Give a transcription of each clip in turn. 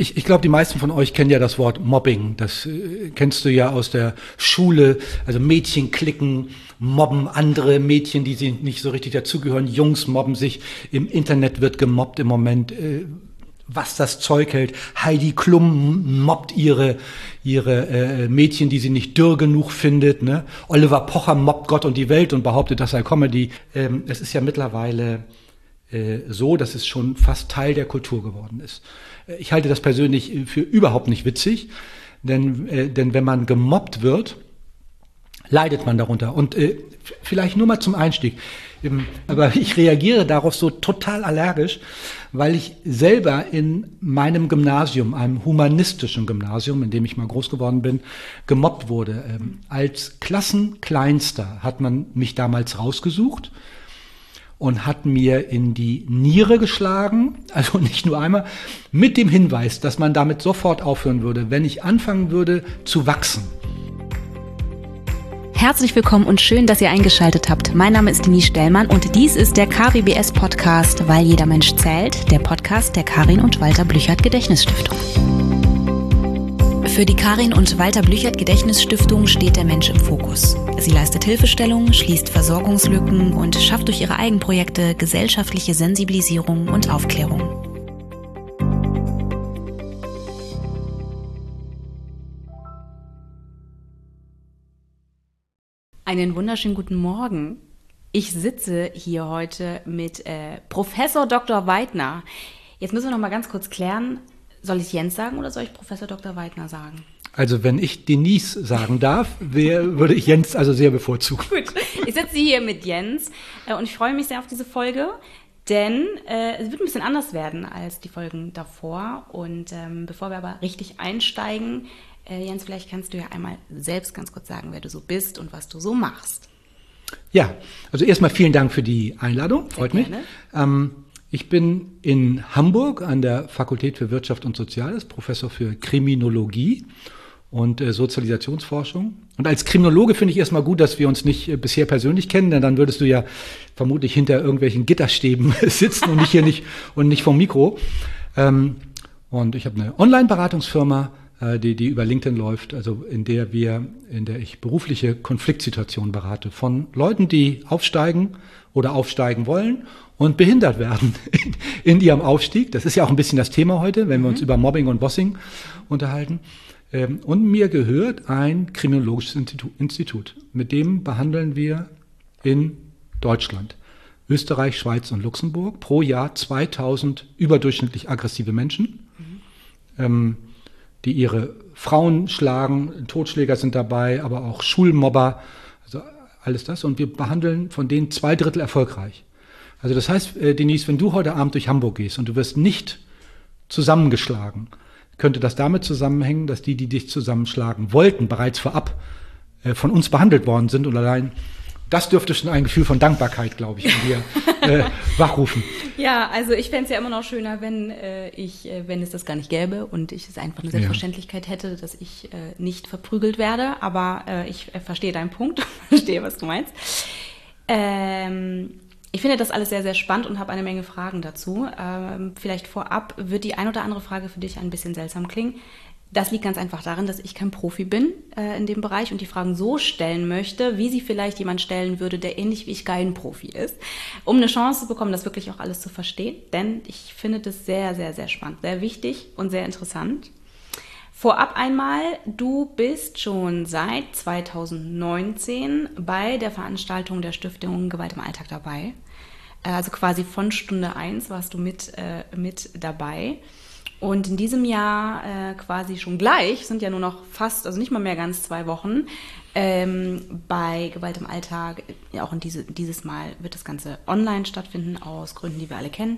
Ich glaube, die meisten von euch kennen ja das Wort Mobbing. Das kennst du ja aus der Schule. Also Mädchen klicken, mobben andere Mädchen, die sie nicht so richtig dazugehören. Jungs mobben sich. Im Internet wird gemobbt im Moment. Was das Zeug hält. Heidi Klum mobbt ihre Mädchen, die sie nicht dürr genug findet. Ne? Oliver Pocher mobbt Gott und die Welt und behauptet, das sei Comedy. Es ist ja mittlerweile so, dass es schon fast Teil der Kultur geworden ist. Ich halte das persönlich für überhaupt nicht witzig, denn wenn man gemobbt wird, leidet man darunter. Und vielleicht nur mal zum Einstieg. Aber ich reagiere darauf so total allergisch, weil ich selber in meinem Gymnasium, einem humanistischen Gymnasium, in dem ich mal groß geworden bin, gemobbt wurde. Als Klassenkleinster hat man mich damals rausgesucht und hat mir in die Niere geschlagen, also nicht nur einmal, mit dem Hinweis, dass man damit sofort aufhören würde, wenn ich anfangen würde zu wachsen. Herzlich willkommen und schön, dass ihr eingeschaltet habt. Mein Name ist Denise Stellmann und dies ist der KWBS Podcast, weil jeder Mensch zählt, der Podcast der Karin und Walter Blüchert Gedächtnisstiftung. Für die Karin und Walter Blüchert Gedächtnisstiftung steht der Mensch im Fokus. Sie leistet Hilfestellung, schließt Versorgungslücken und schafft durch ihre Eigenprojekte gesellschaftliche Sensibilisierung und Aufklärung. Einen wunderschönen guten Morgen. Ich sitze hier heute mit Professor Dr. Weidner. Jetzt müssen wir noch mal ganz kurz klären, soll ich Jens sagen oder soll ich Professor Dr. Weidner sagen? Also wenn ich Denise sagen darf, würde ich Jens also sehr bevorzugen. Gut, ich sitze hier mit Jens und ich freue mich sehr auf diese Folge, denn es wird ein bisschen anders werden als die Folgen davor. Und bevor wir aber richtig einsteigen, Jens, vielleicht kannst du ja einmal selbst ganz kurz sagen, wer du so bist und was du so machst. Ja, also erstmal vielen Dank für die Einladung, freut mich. Ich bin in Hamburg an der Fakultät für Wirtschaft und Soziales, Professor für Kriminologie und Sozialisationsforschung. Und als Kriminologe finde ich erstmal gut, dass wir uns nicht bisher persönlich kennen, denn dann würdest du ja vermutlich hinter irgendwelchen Gitterstäben sitzen und nicht vom Mikro. Und ich habe eine Online-Beratungsfirma, die über LinkedIn läuft, also in der ich berufliche Konfliktsituationen berate von Leuten, die aufsteigen oder aufsteigen wollen und behindert werden in ihrem Aufstieg. Das ist ja auch ein bisschen das Thema heute, wenn wir uns über Mobbing und Bossing unterhalten. Und mir gehört ein kriminologisches Institut. Mit dem behandeln wir in Deutschland, Österreich, Schweiz und Luxemburg pro Jahr 2000 überdurchschnittlich aggressive Menschen, die ihre Frauen schlagen, Totschläger sind dabei, aber auch Schulmobber, also alles das. Und wir behandeln von denen 2/3 erfolgreich. Also das heißt, Denise, wenn du heute Abend durch Hamburg gehst und du wirst nicht zusammengeschlagen, könnte das damit zusammenhängen, dass die dich zusammenschlagen wollten, bereits vorab von uns behandelt worden sind und allein das dürfte schon ein Gefühl von Dankbarkeit, glaube ich, in dir wachrufen. Ja, also ich fände es ja immer noch schöner, wenn es das gar nicht gäbe und ich es einfach eine Selbstverständlichkeit hätte, dass ich nicht verprügelt werde. Aber ich verstehe deinen Punkt, verstehe, was du meinst. Ich finde das alles sehr, sehr spannend und habe eine Menge Fragen dazu. Vielleicht vorab wird die ein oder andere Frage für dich ein bisschen seltsam klingen. Das liegt ganz einfach darin, dass ich kein Profi bin in dem Bereich und die Fragen so stellen möchte, wie sie vielleicht jemand stellen würde, der ähnlich wie ich kein Profi ist, um eine Chance zu bekommen, das wirklich auch alles zu verstehen. Denn ich finde das sehr, sehr, sehr spannend, sehr wichtig und sehr interessant. Vorab einmal, du bist schon seit 2019 bei der Veranstaltung der Stiftung Gewalt im Alltag dabei. Also quasi von Stunde 1 warst du mit dabei. Und in diesem Jahr quasi schon gleich, sind ja nur noch fast, also nicht mal mehr ganz 2 Wochen, bei Gewalt im Alltag, ja auch dieses Mal wird das Ganze online stattfinden, aus Gründen, die wir alle kennen.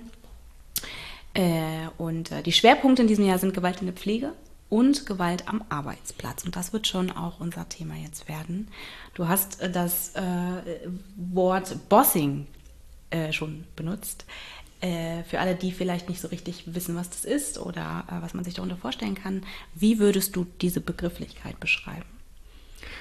Und die Schwerpunkte in diesem Jahr sind Gewalt in der Pflege und Gewalt am Arbeitsplatz. Und das wird schon auch unser Thema jetzt werden. Du hast das Wort Bossing schon benutzt. Für alle, die vielleicht nicht so richtig wissen, was das ist oder was man sich darunter vorstellen kann, wie würdest du diese Begrifflichkeit beschreiben?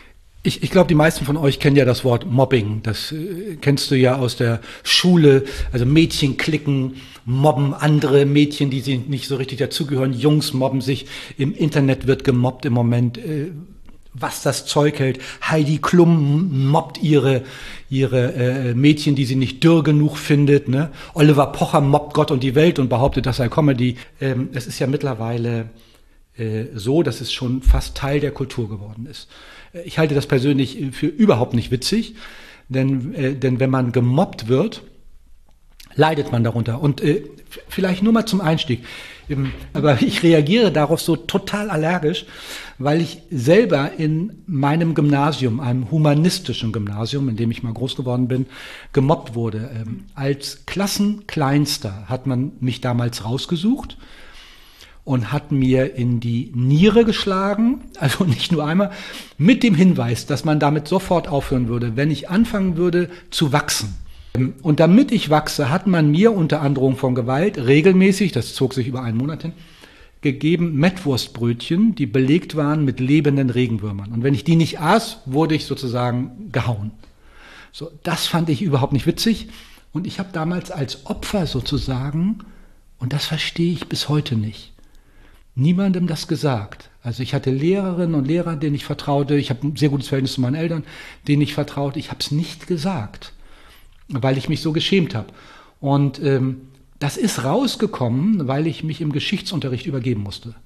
Ich glaube, die meisten von euch kennen ja das Wort Mobbing. Das kennst du ja aus der Schule. Also Mädchen klicken, mobben andere Mädchen, die sie nicht so richtig dazugehören. Jungs mobben sich. Im Internet wird gemobbt im Moment. Was das Zeug hält. Heidi Klum mobbt ihre Mädchen, die sie nicht dürr genug findet. Ne? Oliver Pocher mobbt Gott und die Welt und behauptet, das sei Comedy. Es ist ja mittlerweile so, dass es schon fast Teil der Kultur geworden ist. Ich halte das persönlich für überhaupt nicht witzig, denn wenn man gemobbt wird, leidet man darunter. Und vielleicht nur mal zum Einstieg. Aber ich reagiere darauf so total allergisch, weil ich selber in meinem Gymnasium, einem humanistischen Gymnasium, in dem ich mal groß geworden bin, gemobbt wurde. Als Klassenkleinster hat man mich damals rausgesucht und hat mir in die Niere geschlagen, also nicht nur einmal, mit dem Hinweis, dass man damit sofort aufhören würde, wenn ich anfangen würde zu wachsen. Und damit ich wachse, hat man mir unter Androhung von Gewalt regelmäßig, das zog sich über einen Monat hin, gegeben Mettwurstbrötchen, die belegt waren mit lebenden Regenwürmern. Und wenn ich die nicht aß, wurde ich sozusagen gehauen. So, das fand ich überhaupt nicht witzig. Und ich habe damals als Opfer sozusagen, und das verstehe ich bis heute nicht, niemandem das gesagt. Also ich hatte Lehrerinnen und Lehrer, denen ich vertraute. Ich habe ein sehr gutes Verhältnis zu meinen Eltern, denen ich vertraute. Ich habe es nicht gesagt, weil ich mich so geschämt habe. Und das ist rausgekommen, weil ich mich im Geschichtsunterricht übergeben musste.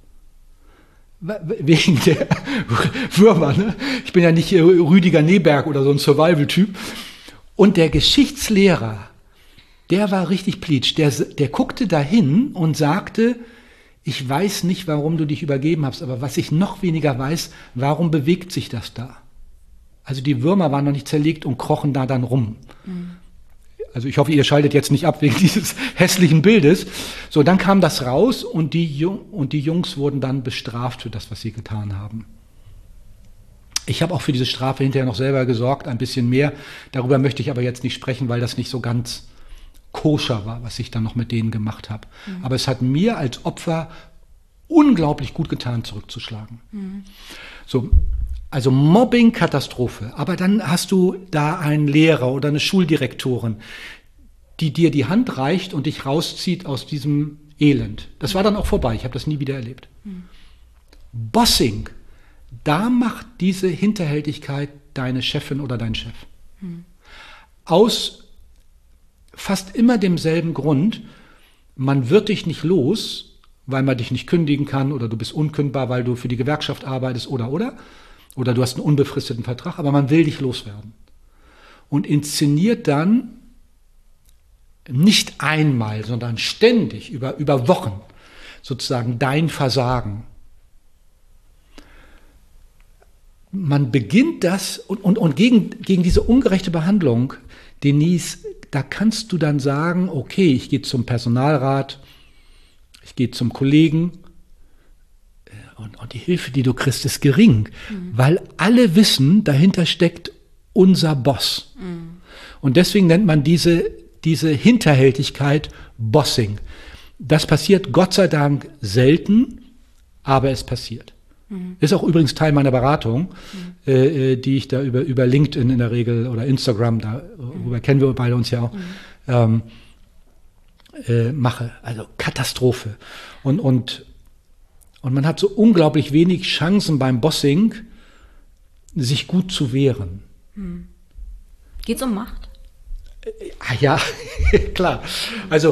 Wegen der Würmer. Ne? Ich bin ja nicht Rüdiger Neberg oder so ein Survival-Typ. Und der Geschichtslehrer, der war richtig pleatsch. Der guckte dahin und sagte, ich weiß nicht, warum du dich übergeben hast, aber was ich noch weniger weiß, warum bewegt sich das da? Also die Würmer waren noch nicht zerlegt und krochen da dann rum. Mhm. Also ich hoffe, ihr schaltet jetzt nicht ab wegen dieses hässlichen Bildes. So, dann kam das raus und die Jungs wurden dann bestraft für das, was sie getan haben. Ich habe auch für diese Strafe hinterher noch selber gesorgt, ein bisschen mehr. Darüber möchte ich aber jetzt nicht sprechen, weil das nicht so ganz koscher war, was ich dann noch mit denen gemacht habe. Mhm. Aber es hat mir als Opfer unglaublich gut getan, zurückzuschlagen. Mhm. So, also Mobbing, Katastrophe. Aber dann hast du da einen Lehrer oder eine Schuldirektorin, die dir die Hand reicht und dich rauszieht aus diesem Elend. Das war dann auch vorbei. Ich habe das nie wieder erlebt. Mhm. Bossing, da macht diese Hinterhältigkeit deine Chefin oder dein Chef. Mhm. Aus fast immer demselben Grund, man wird dich nicht los, weil man dich nicht kündigen kann oder du bist unkündbar, weil du für die Gewerkschaft arbeitest oder du hast einen unbefristeten Vertrag, aber man will dich loswerden. Und inszeniert dann nicht einmal, sondern ständig über Wochen sozusagen dein Versagen. Man beginnt das und gegen diese ungerechte Behandlung, Denise, da kannst du dann sagen, okay, ich gehe zum Personalrat, ich gehe zum Kollegen und die Hilfe, die du kriegst, ist gering, weil alle wissen, dahinter steckt unser Boss. Mhm. Und deswegen nennt man diese Hinterhältigkeit Bossing. Das passiert Gott sei Dank selten, aber es passiert. Mhm. Ist auch übrigens Teil meiner Beratung, die ich da über LinkedIn in der Regel oder Instagram, darüber kennen wir beide uns ja auch, mache. Also Katastrophe. Und man hat so unglaublich wenig Chancen beim Bossing, sich gut zu wehren. Hm. Geht's um Macht? Ja, klar. Also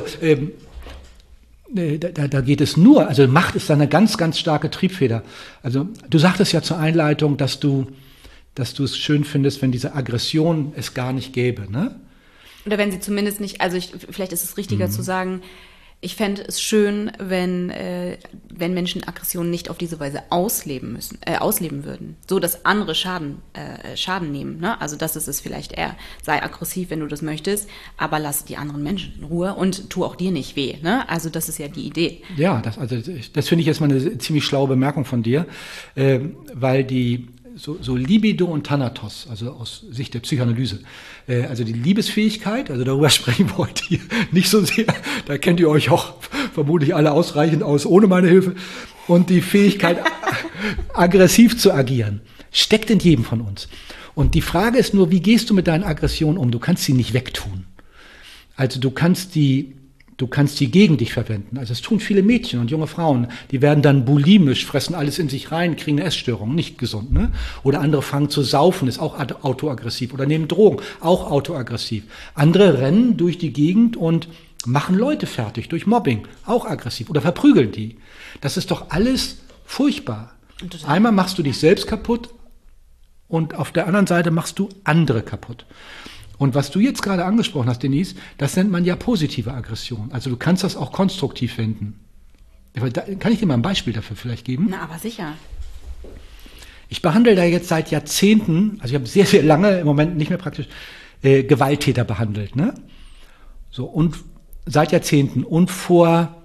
da geht es nur, also Macht ist da eine ganz, ganz starke Triebfeder. Also du sagtest ja zur Einleitung, dass du es schön findest, wenn diese Aggression es gar nicht gäbe, ne? Oder wenn sie zumindest nicht, also vielleicht ist es richtiger zu sagen, ich fände es schön, wenn Menschen Aggressionen nicht auf diese Weise ausleben würden, so dass andere Schaden nehmen. Ne? Also das ist es vielleicht eher. Sei aggressiv, wenn du das möchtest, aber lass die anderen Menschen in Ruhe und tu auch dir nicht weh. Ne? Also das ist ja die Idee. Ja, das finde ich jetzt mal eine ziemlich schlaue Bemerkung von dir, weil die so Libido und Thanatos, also aus Sicht der Psychoanalyse, also die Liebesfähigkeit, also darüber sprechen wir heute hier nicht so sehr, da kennt ihr euch auch vermutlich alle ausreichend aus, ohne meine Hilfe, und die Fähigkeit, aggressiv zu agieren, Steckt in jedem von uns. Und die Frage ist nur, wie gehst du mit deinen Aggressionen um? Du kannst sie nicht wegtun. Also du kannst die gegen dich verwenden. Also es tun viele Mädchen und junge Frauen. Die werden dann bulimisch, fressen alles in sich rein, kriegen eine Essstörung, nicht gesund. Ne? Oder andere fangen zu saufen, ist auch autoaggressiv. Oder nehmen Drogen, auch autoaggressiv. Andere rennen durch die Gegend und machen Leute fertig durch Mobbing, auch aggressiv. Oder verprügeln die. Das ist doch alles furchtbar. Einmal machst du dich selbst kaputt und auf der anderen Seite machst du andere kaputt. Und was du jetzt gerade angesprochen hast, Denise, das nennt man ja positive Aggression. Also du kannst das auch konstruktiv wenden. Kann ich dir mal ein Beispiel dafür vielleicht geben? Na, aber sicher. Ich behandle da jetzt seit Jahrzehnten, also ich habe sehr, sehr lange, im Moment nicht mehr praktisch, Gewalttäter behandelt. Ne? So, und seit Jahrzehnten. Und vor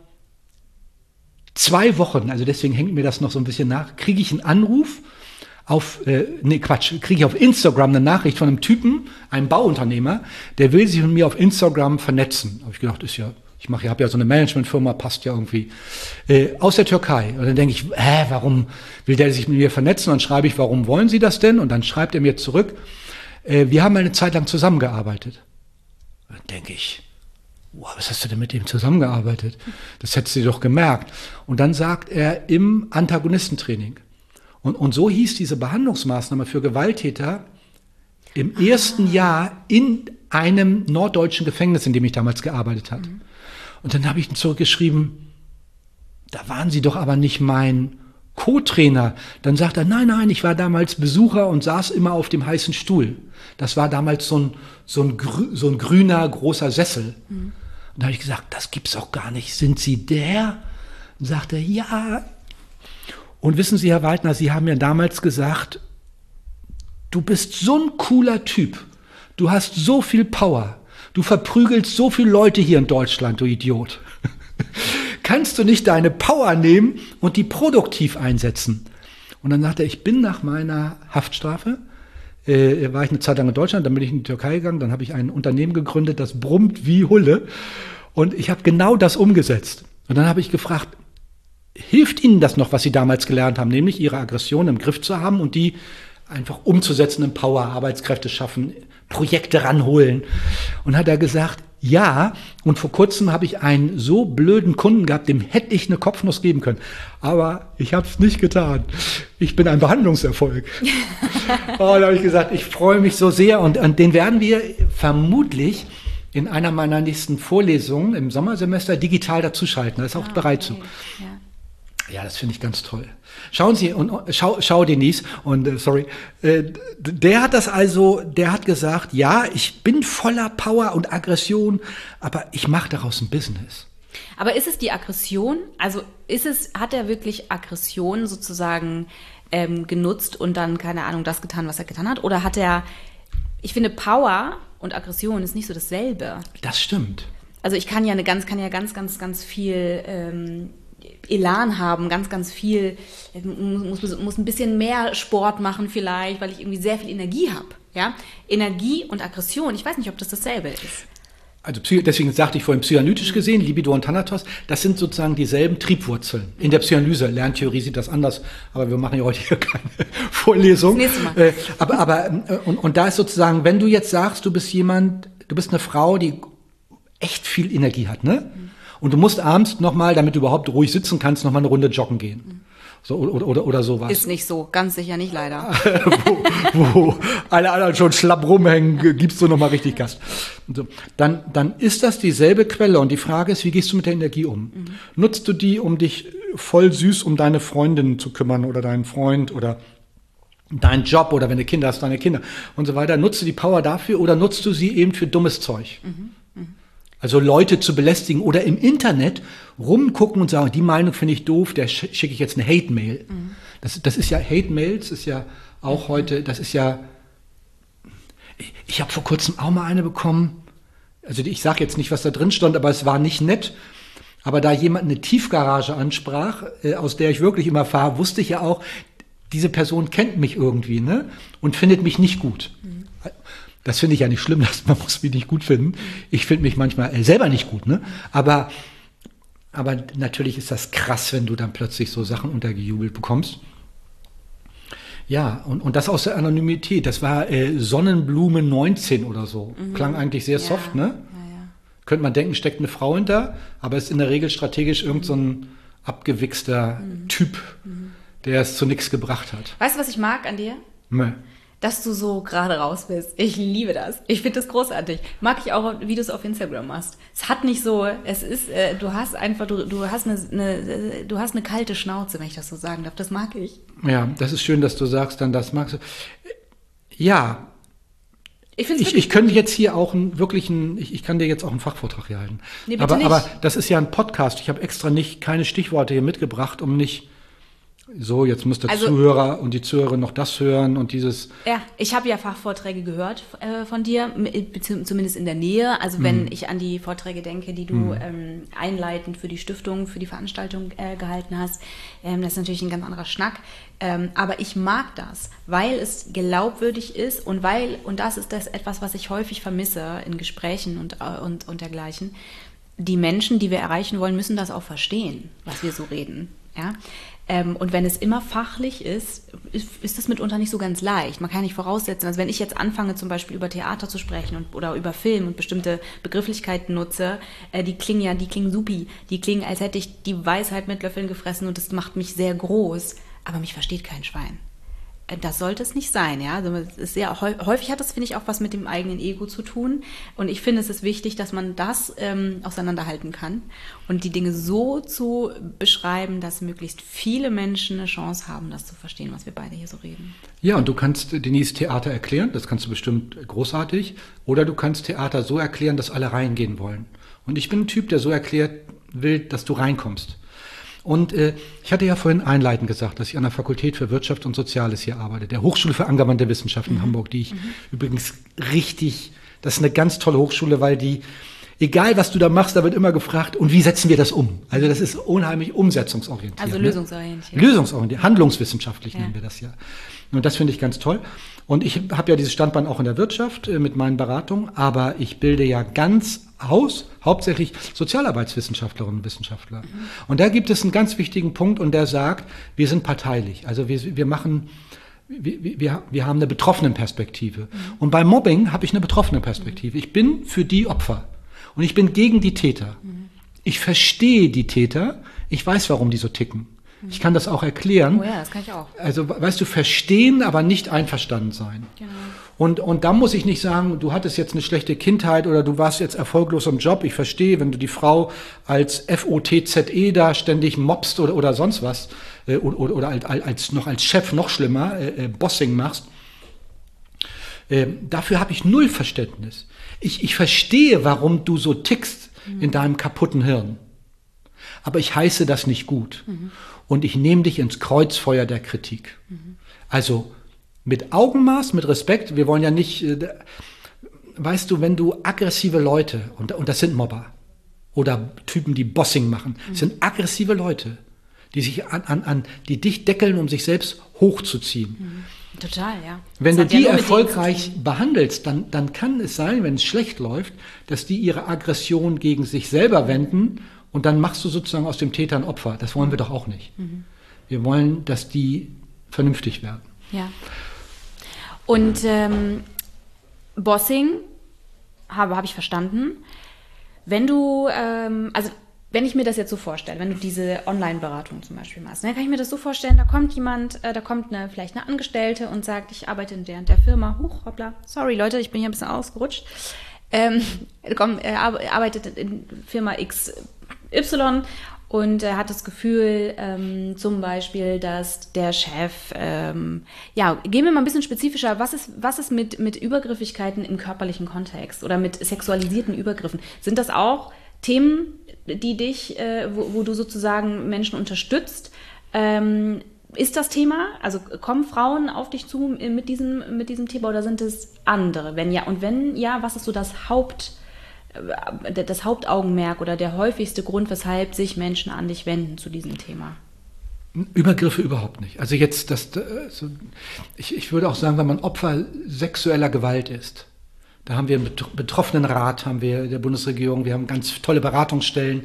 2 Wochen, also deswegen hängt mir das noch so ein bisschen nach, kriege ich einen Anruf kriege ich auf Instagram eine Nachricht von einem Typen, einem Bauunternehmer, der will sich mit mir auf Instagram vernetzen. Habe ich gedacht, ich habe ja so eine Managementfirma, passt ja irgendwie, aus der Türkei. Und dann denke ich, warum will der sich mit mir vernetzen? Und dann schreibe ich, warum wollen Sie das denn? Und dann schreibt er mir zurück, wir haben eine Zeit lang zusammengearbeitet. Und dann denke ich, wow, was hast du denn mit ihm zusammengearbeitet? Das hättest du doch gemerkt. Und dann sagt er, im Antagonistentraining. Und so hieß diese Behandlungsmaßnahme für Gewalttäter im ersten Jahr in einem norddeutschen Gefängnis, in dem ich damals gearbeitet habe. Und dann habe ich ihm zurückgeschrieben, da waren Sie doch aber nicht mein Co-Trainer. Dann sagt er, nein, ich war damals Besucher und saß immer auf dem heißen Stuhl. Das war damals so ein grüner, großer Sessel. Und da habe ich gesagt, das gibt's auch gar nicht. Sind Sie der? Und sagt er, ja. Und wissen Sie, Herr Waldner, Sie haben ja damals gesagt, du bist so ein cooler Typ. Du hast so viel Power. Du verprügelst so viele Leute hier in Deutschland, du Idiot. Kannst du nicht deine Power nehmen und die produktiv einsetzen? Und dann sagt er, ich bin nach meiner Haftstrafe, war ich eine Zeit lang in Deutschland, dann bin ich in die Türkei gegangen, dann habe ich ein Unternehmen gegründet, das brummt wie Hulle. Und ich habe genau das umgesetzt. Und dann habe ich gefragt, hilft Ihnen das noch, was Sie damals gelernt haben, nämlich Ihre Aggression im Griff zu haben und die einfach umzusetzen in Power, Arbeitskräfte schaffen, Projekte ranholen? Und hat er gesagt, ja, und vor kurzem habe ich einen so blöden Kunden gehabt, dem hätte ich eine Kopfnuss geben können. Aber ich habe es nicht getan. Ich bin ein Behandlungserfolg. Da habe ich gesagt, ich freue mich so sehr und den werden wir vermutlich in einer meiner nächsten Vorlesungen im Sommersemester digital dazuschalten. Da ist auch bereit zu. Ja, das finde ich ganz toll. Schauen Sie, und schau Denise, und der hat gesagt, ja, ich bin voller Power und Aggression, aber ich mache daraus ein Business. Aber ist es die Aggression, also hat er wirklich Aggression sozusagen genutzt und dann, keine Ahnung, das getan, was er getan hat? Oder hat er, ich finde, Power und Aggression ist nicht so dasselbe. Das stimmt. Also ich kann ja ganz viel Elan haben, ganz viel, muss ein bisschen mehr Sport machen vielleicht, weil ich irgendwie sehr viel Energie habe. Ja? Energie und Aggression, ich weiß nicht, ob das dasselbe ist. Also deswegen sagte ich vorhin, psychoanalytisch gesehen, Libido und Thanatos, das sind sozusagen dieselben Triebwurzeln. In der Psychoanalyse, Lerntheorie sieht das anders, aber wir machen ja heute hier keine Vorlesung. Das nächste Mal. Und da ist sozusagen, wenn du jetzt sagst, du bist eine Frau, die echt viel Energie hat, ne? Und du musst abends nochmal, damit du überhaupt ruhig sitzen kannst, nochmal eine Runde joggen gehen. So, oder sowas. Ist nicht so, ganz sicher nicht leider. wo alle anderen schon schlapp rumhängen, gibst du nochmal richtig Gas. Und so. Dann ist das dieselbe Quelle und die Frage ist, wie gehst du mit der Energie um? Nutzt du die, um dich voll süß um deine Freundin zu kümmern oder deinen Freund oder deinen Job oder wenn du Kinder hast, deine Kinder und so weiter? Nutzt du die Power dafür oder nutzt du sie eben für dummes Zeug? Also Leute zu belästigen oder im Internet rumgucken und sagen, die Meinung finde ich doof, der schicke ich jetzt eine Hate-Mail. Das ist ja, Hate-Mails ist ja auch heute, das ist ja, ich habe vor kurzem auch mal eine bekommen, also ich sage jetzt nicht, was da drin stand, aber es war nicht nett, aber da jemand eine Tiefgarage ansprach, aus der ich wirklich immer fahre, wusste ich ja auch, diese Person kennt mich irgendwie, ne, und findet mich nicht gut. Das finde ich ja nicht schlimm, man muss mich nicht gut finden. Ich finde mich manchmal selber nicht gut, ne? Aber natürlich ist das krass, wenn du dann plötzlich so Sachen untergejubelt bekommst. Ja, und das aus der Anonymität. Das war Sonnenblume 19 oder so. Klang eigentlich sehr soft, ne? Ja. Könnte man denken, steckt eine Frau hinter, aber ist in der Regel strategisch irgend so ein abgewichster Typ, der es zu nichts gebracht hat. Weißt du, was ich mag an dir? Ne. Dass du so gerade raus bist. Ich liebe das. Ich finde das großartig. Mag ich auch, wie du es auf Instagram machst. Es hat nicht so, es ist, du hast einfach, du hast eine kalte Schnauze, wenn ich das so sagen darf. Das mag ich. Ja, das ist schön, dass du sagst, dann das magst du. Ja, ich könnte jetzt hier auch ich kann dir jetzt auch einen Fachvortrag hier halten. Nee, bitte nicht. Aber das ist ja ein Podcast. Ich habe extra keine Stichworte hier mitgebracht, um nicht so, jetzt muss der Zuhörer und die Zuhörerin noch das hören und dieses. Ja, ich habe ja Fachvorträge gehört von dir, zumindest in der Nähe. Also wenn ich an die Vorträge denke, die du einleitend für die Stiftung, für die Veranstaltung gehalten hast, das ist natürlich ein ganz anderer Schnack. Aber ich mag das, weil es glaubwürdig ist und das ist etwas, was ich häufig vermisse in Gesprächen und dergleichen. Die Menschen, die wir erreichen wollen, müssen das auch verstehen, was wir so reden. Ja? Und wenn es immer fachlich ist das mitunter nicht so ganz leicht. Man kann nicht voraussetzen, also wenn ich jetzt anfange, zum Beispiel über Theater zu sprechen oder über Film und bestimmte Begrifflichkeiten nutze, die klingen supi, die klingen, als hätte ich die Weisheit mit Löffeln gefressen und das macht mich sehr groß, aber mich versteht kein Schwein. Das sollte es nicht sein, ja. Also es ist sehr häufig hat das, finde ich, auch was mit dem eigenen Ego zu tun. Und ich finde, es ist wichtig, dass man das auseinanderhalten kann und die Dinge so zu beschreiben, dass möglichst viele Menschen eine Chance haben, das zu verstehen, was wir beide hier so reden. Ja, und du kannst Denise Theater erklären, das kannst du bestimmt großartig. Oder du kannst Theater so erklären, dass alle reingehen wollen. Und ich bin ein Typ, der so erklärt will, dass du reinkommst. Und ich hatte ja vorhin einleitend gesagt, dass ich an der Fakultät für Wirtschaft und Soziales hier arbeite, der Hochschule für angewandte Wissenschaften in Hamburg, die ich übrigens das ist eine ganz tolle Hochschule, weil egal was du da machst, da wird immer gefragt, und wie setzen wir das um? Also das ist unheimlich umsetzungsorientiert. Also lösungsorientiert. Lösungsorientiert, handlungswissenschaftlich nennen wir das ja. Und das finde ich ganz toll. Und ich habe ja dieses Standbein auch in der Wirtschaft mit meinen Beratungen, aber ich bilde ja hauptsächlich Sozialarbeitswissenschaftlerinnen und Wissenschaftler. Und da gibt es einen ganz wichtigen Punkt, und der sagt, wir sind parteilich. Also wir haben eine Betroffenenperspektive. Und beim Mobbing habe ich eine Betroffenenperspektive. Ich bin für die Opfer und ich bin gegen die Täter. Ich verstehe die Täter, ich weiß, warum die so ticken. Ich kann das auch erklären. Oh ja, das kann ich auch. Also, weißt du, verstehen, aber nicht einverstanden sein. Genau. Und da muss ich nicht sagen, du hattest jetzt eine schlechte Kindheit oder du warst jetzt erfolglos im Job. Ich verstehe, wenn du die Frau als FOTZE da ständig mobst oder sonst was oder als Chef noch schlimmer, Bossing machst. Dafür habe ich null Verständnis. Ich verstehe, warum du so tickst in deinem kaputten Hirn. Aber ich heiße das nicht gut. Und ich nehme dich ins Kreuzfeuer der Kritik. Also mit Augenmaß, mit Respekt. Wir wollen ja nicht, weißt du, wenn du aggressive Leute, und das sind Mobber oder Typen, die Bossing machen, sind aggressive Leute, die sich die dich deckeln, um sich selbst hochzuziehen. Total, ja. Wenn du die erfolgreich behandelst, dann kann es sein, wenn es schlecht läuft, dass die ihre Aggression gegen sich selber wenden. Und dann machst du sozusagen aus dem Täter ein Opfer. Das wollen wir doch auch nicht. Wir wollen, dass die vernünftig werden. Ja. Und Bossing habe ich verstanden. Wenn du, wenn ich mir das jetzt so vorstelle, wenn du diese Online-Beratung zum Beispiel machst, dann kann ich mir das so vorstellen, da kommt vielleicht eine Angestellte und sagt, ich arbeite in der Firma. Hoppla, sorry Leute, ich bin hier ein bisschen ausgerutscht. Arbeitet in Firma XY und hat das Gefühl, zum Beispiel, dass der Chef, gehen wir mal ein bisschen spezifischer, was ist mit Übergriffigkeiten im körperlichen Kontext oder mit sexualisierten Übergriffen? Sind das auch Themen, die dich, wo du sozusagen Menschen unterstützt? Ist das Thema? Also kommen Frauen auf dich zu mit diesem Thema oder sind es andere? Wenn ja, und wenn ja, was ist so das Hauptaugenmerk oder der häufigste Grund, weshalb sich Menschen an dich wenden zu diesem Thema? Übergriffe überhaupt nicht. Also jetzt, ich würde auch sagen, wenn man Opfer sexueller Gewalt ist, da haben wir einen Betroffenenrat, haben wir der Bundesregierung, wir haben ganz tolle Beratungsstellen.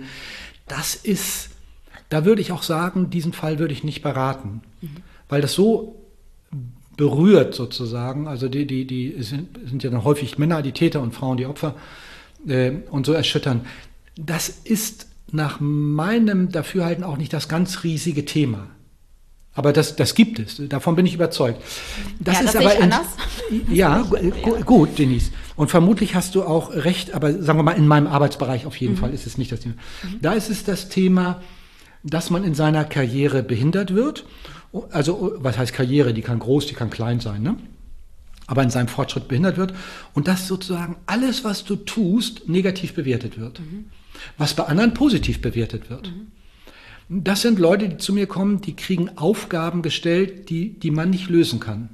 Da würde ich auch sagen, diesen Fall würde ich nicht beraten, weil das so berührt sozusagen. Also die sind ja dann häufig Männer, die Täter und Frauen, die Opfer und so erschüttern. Das ist nach meinem Dafürhalten auch nicht das ganz riesige Thema. Aber das gibt es, davon bin ich überzeugt. Das ist aber anders. Ja, gut, Denise. Und vermutlich hast du auch recht, aber sagen wir mal, in meinem Arbeitsbereich auf jeden Fall ist es nicht das Thema. Da ist es das Thema, dass man in seiner Karriere behindert wird. Also, was heißt Karriere? Die kann groß, die kann klein sein, ne? Aber in seinem Fortschritt behindert wird. Und dass sozusagen alles, was du tust, negativ bewertet wird. Was bei anderen positiv bewertet wird. Das sind Leute, die zu mir kommen, die kriegen Aufgaben gestellt, die man nicht lösen kann.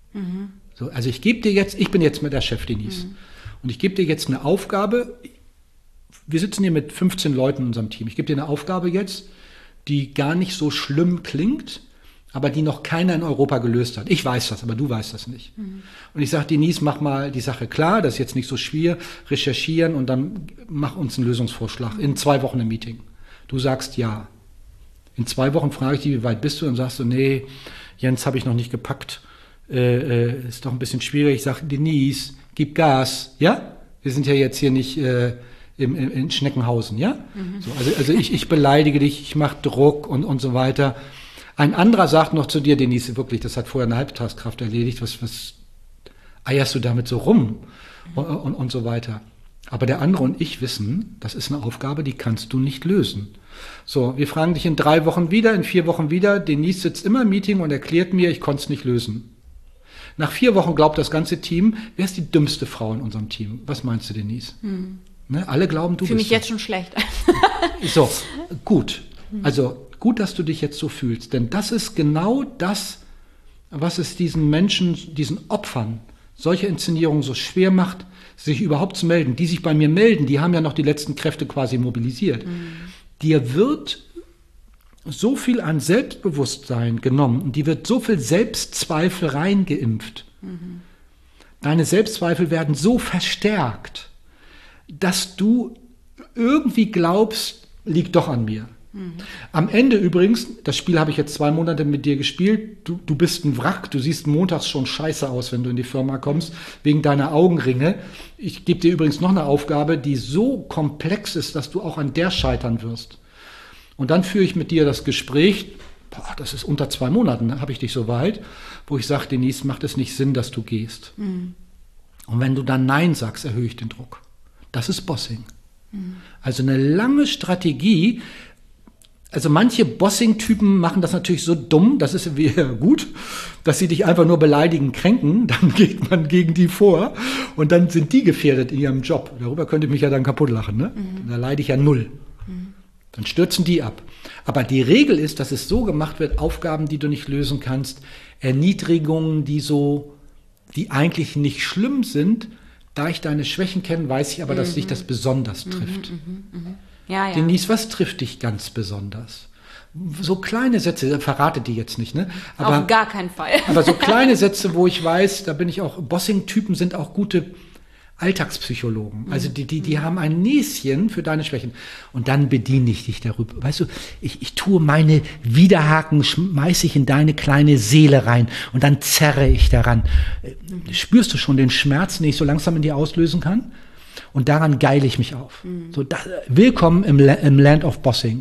So, also ich bin jetzt mit der Chef Denise. Und ich gebe dir jetzt eine Aufgabe. Wir sitzen hier mit 15 Leuten in unserem Team. Ich gebe dir eine Aufgabe jetzt, die gar nicht so schlimm klingt, aber die noch keiner in Europa gelöst hat. Ich weiß das, aber du weißt das nicht. Und ich sage, Denise, mach mal die Sache klar, das ist jetzt nicht so schwer, recherchieren und dann mach uns einen Lösungsvorschlag. In 2 Wochen im Meeting. Du sagst ja. In 2 Wochen frage ich dich, wie weit bist du? Und sagst du, nee, Jens, habe ich noch nicht gepackt. Ist doch ein bisschen schwierig. Ich sage, Denise, gib Gas. Ja? Wir sind ja jetzt hier nicht in Schneckenhausen. Ja? So, also ich beleidige dich, ich mache Druck und so weiter. Ein anderer sagt noch zu dir, Denise, wirklich, das hat vorher eine Halbtagskraft erledigt. Was eierst du damit so rum? Und so weiter. Aber der andere und ich wissen, das ist eine Aufgabe, die kannst du nicht lösen. So, wir fragen dich in 3 Wochen wieder, in 4 Wochen wieder. Denise sitzt immer im Meeting und erklärt mir, ich konnte es nicht lösen. Nach 4 Wochen glaubt das ganze Team, wer ist die dümmste Frau in unserem Team? Was meinst du, Denise? Ne, alle glauben, du bist. Fühle mich jetzt schon schlecht. So, gut. Also gut, dass du dich jetzt so fühlst. Denn das ist genau das, was es diesen Menschen, diesen Opfern, solche Inszenierungen so schwer macht, sich überhaupt zu melden. Die sich bei mir melden, die haben ja noch die letzten Kräfte quasi mobilisiert. Dir wird so viel an Selbstbewusstsein genommen und dir wird so viel Selbstzweifel reingeimpft. Deine Selbstzweifel werden so verstärkt, dass du irgendwie glaubst, liegt doch an mir. Am Ende übrigens, das Spiel habe ich jetzt 2 Monate mit dir gespielt, du bist ein Wrack, du siehst montags schon scheiße aus, wenn du in die Firma kommst, wegen deiner Augenringe. Ich gebe dir übrigens noch eine Aufgabe, die so komplex ist, dass du auch an der scheitern wirst. Und dann führe ich mit dir das Gespräch, das ist unter 2 Monaten, habe ich dich so weit, wo ich sage, Denise, macht es nicht Sinn, dass du gehst. Und wenn du dann Nein sagst, erhöhe ich den Druck. Das ist Bossing. Also eine lange Strategie. Also manche Bossing-Typen machen das natürlich so dumm, das ist wieder gut, dass sie dich einfach nur beleidigen, kränken, dann geht man gegen die vor und dann sind die gefährdet in ihrem Job. Darüber könnte ich mich ja dann kaputt lachen, ne? Da leide ich ja 0. Dann stürzen die ab. Aber die Regel ist, dass es so gemacht wird, Aufgaben, die du nicht lösen kannst, Erniedrigungen, die eigentlich nicht schlimm sind. Da ich deine Schwächen kenne, weiß ich aber, dass dich das besonders trifft. Ja. Denise, was trifft dich ganz besonders? So kleine Sätze, verrate die jetzt nicht, ne? Aber, auf gar keinen Fall. Aber so kleine Sätze, wo ich weiß, da bin ich auch, Bossing-Typen sind auch gute Alltagspsychologen. Also die haben ein Näschen für deine Schwächen. Und dann bediene ich dich darüber. Weißt du, ich tue meine Widerhaken, schmeiße ich in deine kleine Seele rein und dann zerre ich daran. Spürst du schon den Schmerz, den ich so langsam in dir auslösen kann? Und daran geile ich mich auf. So, willkommen im Land of Bossing.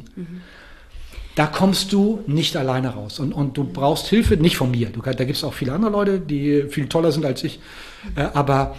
Da kommst du nicht alleine raus. Und du brauchst Hilfe, nicht von mir. Da gibt es auch viele andere Leute, die viel toller sind als ich. Aber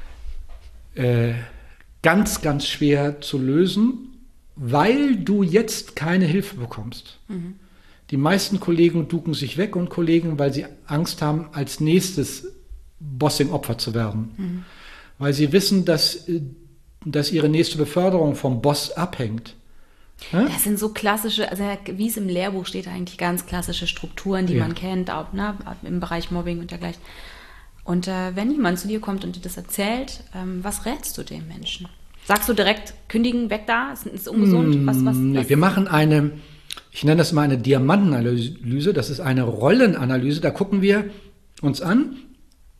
ganz, ganz schwer zu lösen, weil du jetzt keine Hilfe bekommst. Die meisten Kollegen ducken sich weg und Kollegen, weil sie Angst haben, als nächstes Bossing-Opfer zu werden. Weil sie wissen, dass ihre nächste Beförderung vom Boss abhängt. Das sind so klassische, also wie es im Lehrbuch steht, eigentlich ganz klassische Strukturen, die man kennt, auch, ne, im Bereich Mobbing und dergleichen. Und wenn jemand zu dir kommt und dir das erzählt, was rätst du dem Menschen? Sagst du direkt, kündigen, weg da, ist ungesund? Was? Wir machen ich nenne das mal eine Diamantenanalyse, das ist eine Rollenanalyse, da gucken wir uns an,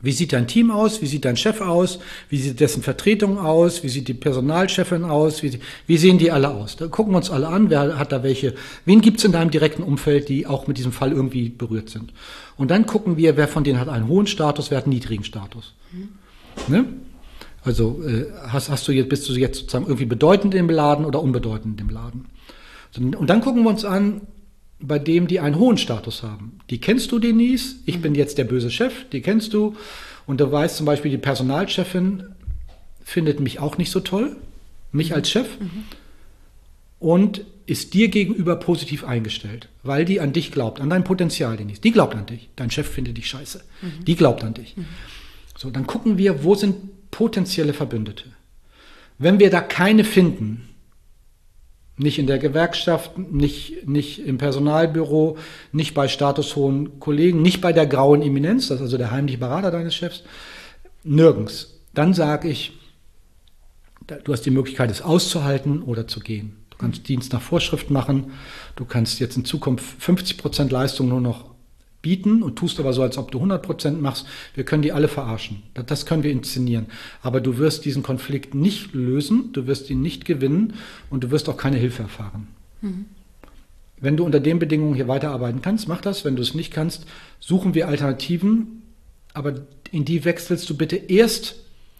Wie sieht dein Team aus? Wie sieht dein Chef aus? Wie sieht dessen Vertretung aus? Wie sieht die Personalchefin aus? Wie sehen die alle aus? Da gucken wir uns alle an, wer hat da welche. Wen gibt's in deinem direkten Umfeld, die auch mit diesem Fall irgendwie berührt sind? Und dann gucken wir, wer von denen hat einen hohen Status, wer hat einen niedrigen Status. Ne? Also bist du jetzt sozusagen irgendwie bedeutend im Laden oder unbedeutend im Laden? Und dann gucken wir uns an, bei dem, die einen hohen Status haben. Die kennst du, Denise, ich bin jetzt der böse Chef, die kennst du. Und du weißt zum Beispiel, die Personalchefin findet mich auch nicht so toll, mich als Chef, und ist dir gegenüber positiv eingestellt, weil die an dich glaubt, an dein Potenzial, Denise. Die glaubt an dich. Dein Chef findet dich scheiße. Die glaubt an dich. So, dann gucken wir, wo sind potenzielle Verbündete. Wenn wir da keine finden, nicht in der Gewerkschaft, nicht im Personalbüro, nicht bei statushohen Kollegen, nicht bei der grauen Eminenz, das ist also der heimliche Berater deines Chefs, nirgends. Dann sage ich, du hast die Möglichkeit, es auszuhalten oder zu gehen. Du kannst Dienst nach Vorschrift machen, du kannst jetzt in Zukunft 50% Leistung nur noch bieten und tust aber so, als ob du 100% machst. Wir können die alle verarschen. Das können wir inszenieren. Aber du wirst diesen Konflikt nicht lösen, du wirst ihn nicht gewinnen und du wirst auch keine Hilfe erfahren. Wenn du unter den Bedingungen hier weiterarbeiten kannst, mach das. Wenn du es nicht kannst, suchen wir Alternativen, aber in die wechselst du bitte erst,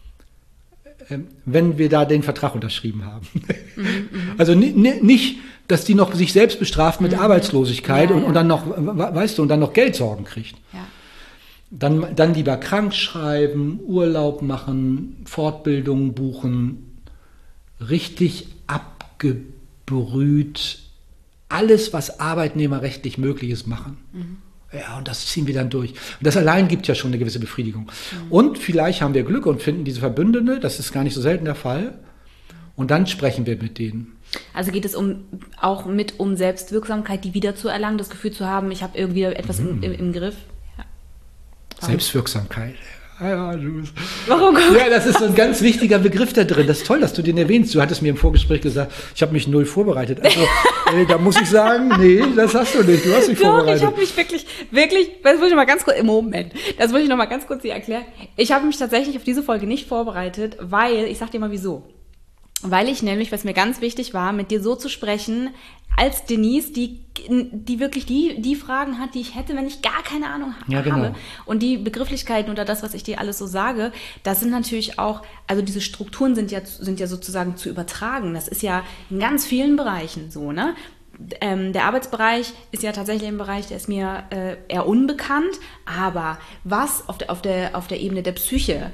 wenn wir da den Vertrag unterschrieben haben. Also nicht, dass die noch sich selbst bestraft mit Arbeitslosigkeit und dann noch, weißt du, und dann noch Geldsorgen kriegt. Ja. Dann lieber krank schreiben, Urlaub machen, Fortbildungen buchen, richtig abgebrüht, alles, was arbeitnehmerrechtlich möglich ist, machen. Ja, und das ziehen wir dann durch. Und das allein gibt ja schon eine gewisse Befriedigung. Und vielleicht haben wir Glück und finden diese Verbündete, das ist gar nicht so selten der Fall. Und dann sprechen wir mit denen. Also geht es auch um Selbstwirksamkeit, die wieder zu erlangen, das Gefühl zu haben, ich habe irgendwie etwas im Griff. Ja. Selbstwirksamkeit. Ja, warum? Ja, das ist so ein ganz wichtiger Begriff da drin. Das ist toll, dass du den erwähnst. Du hattest mir im Vorgespräch gesagt, ich habe mich null vorbereitet. Also, da muss ich sagen, nee, das hast du nicht. Du hast dich vorbereitet. Ich habe mich wirklich, das muss ich mal ganz kurz, im Moment, das muss ich noch mal ganz kurz hier erklären. Ich habe mich tatsächlich auf diese Folge nicht vorbereitet, weil, ich sag dir mal wieso. Weil ich nämlich, was mir ganz wichtig war, mit dir so zu sprechen, als Denise, die wirklich die Fragen hat, die ich hätte, wenn ich gar keine Ahnung habe. Ja, genau. Und die Begrifflichkeiten oder das, was ich dir alles so sage, das sind natürlich auch, also diese Strukturen sind ja sozusagen zu übertragen. Das ist ja in ganz vielen Bereichen so, ne? Der Arbeitsbereich ist ja tatsächlich ein Bereich, der ist mir eher unbekannt, aber was auf der Ebene der Psyche,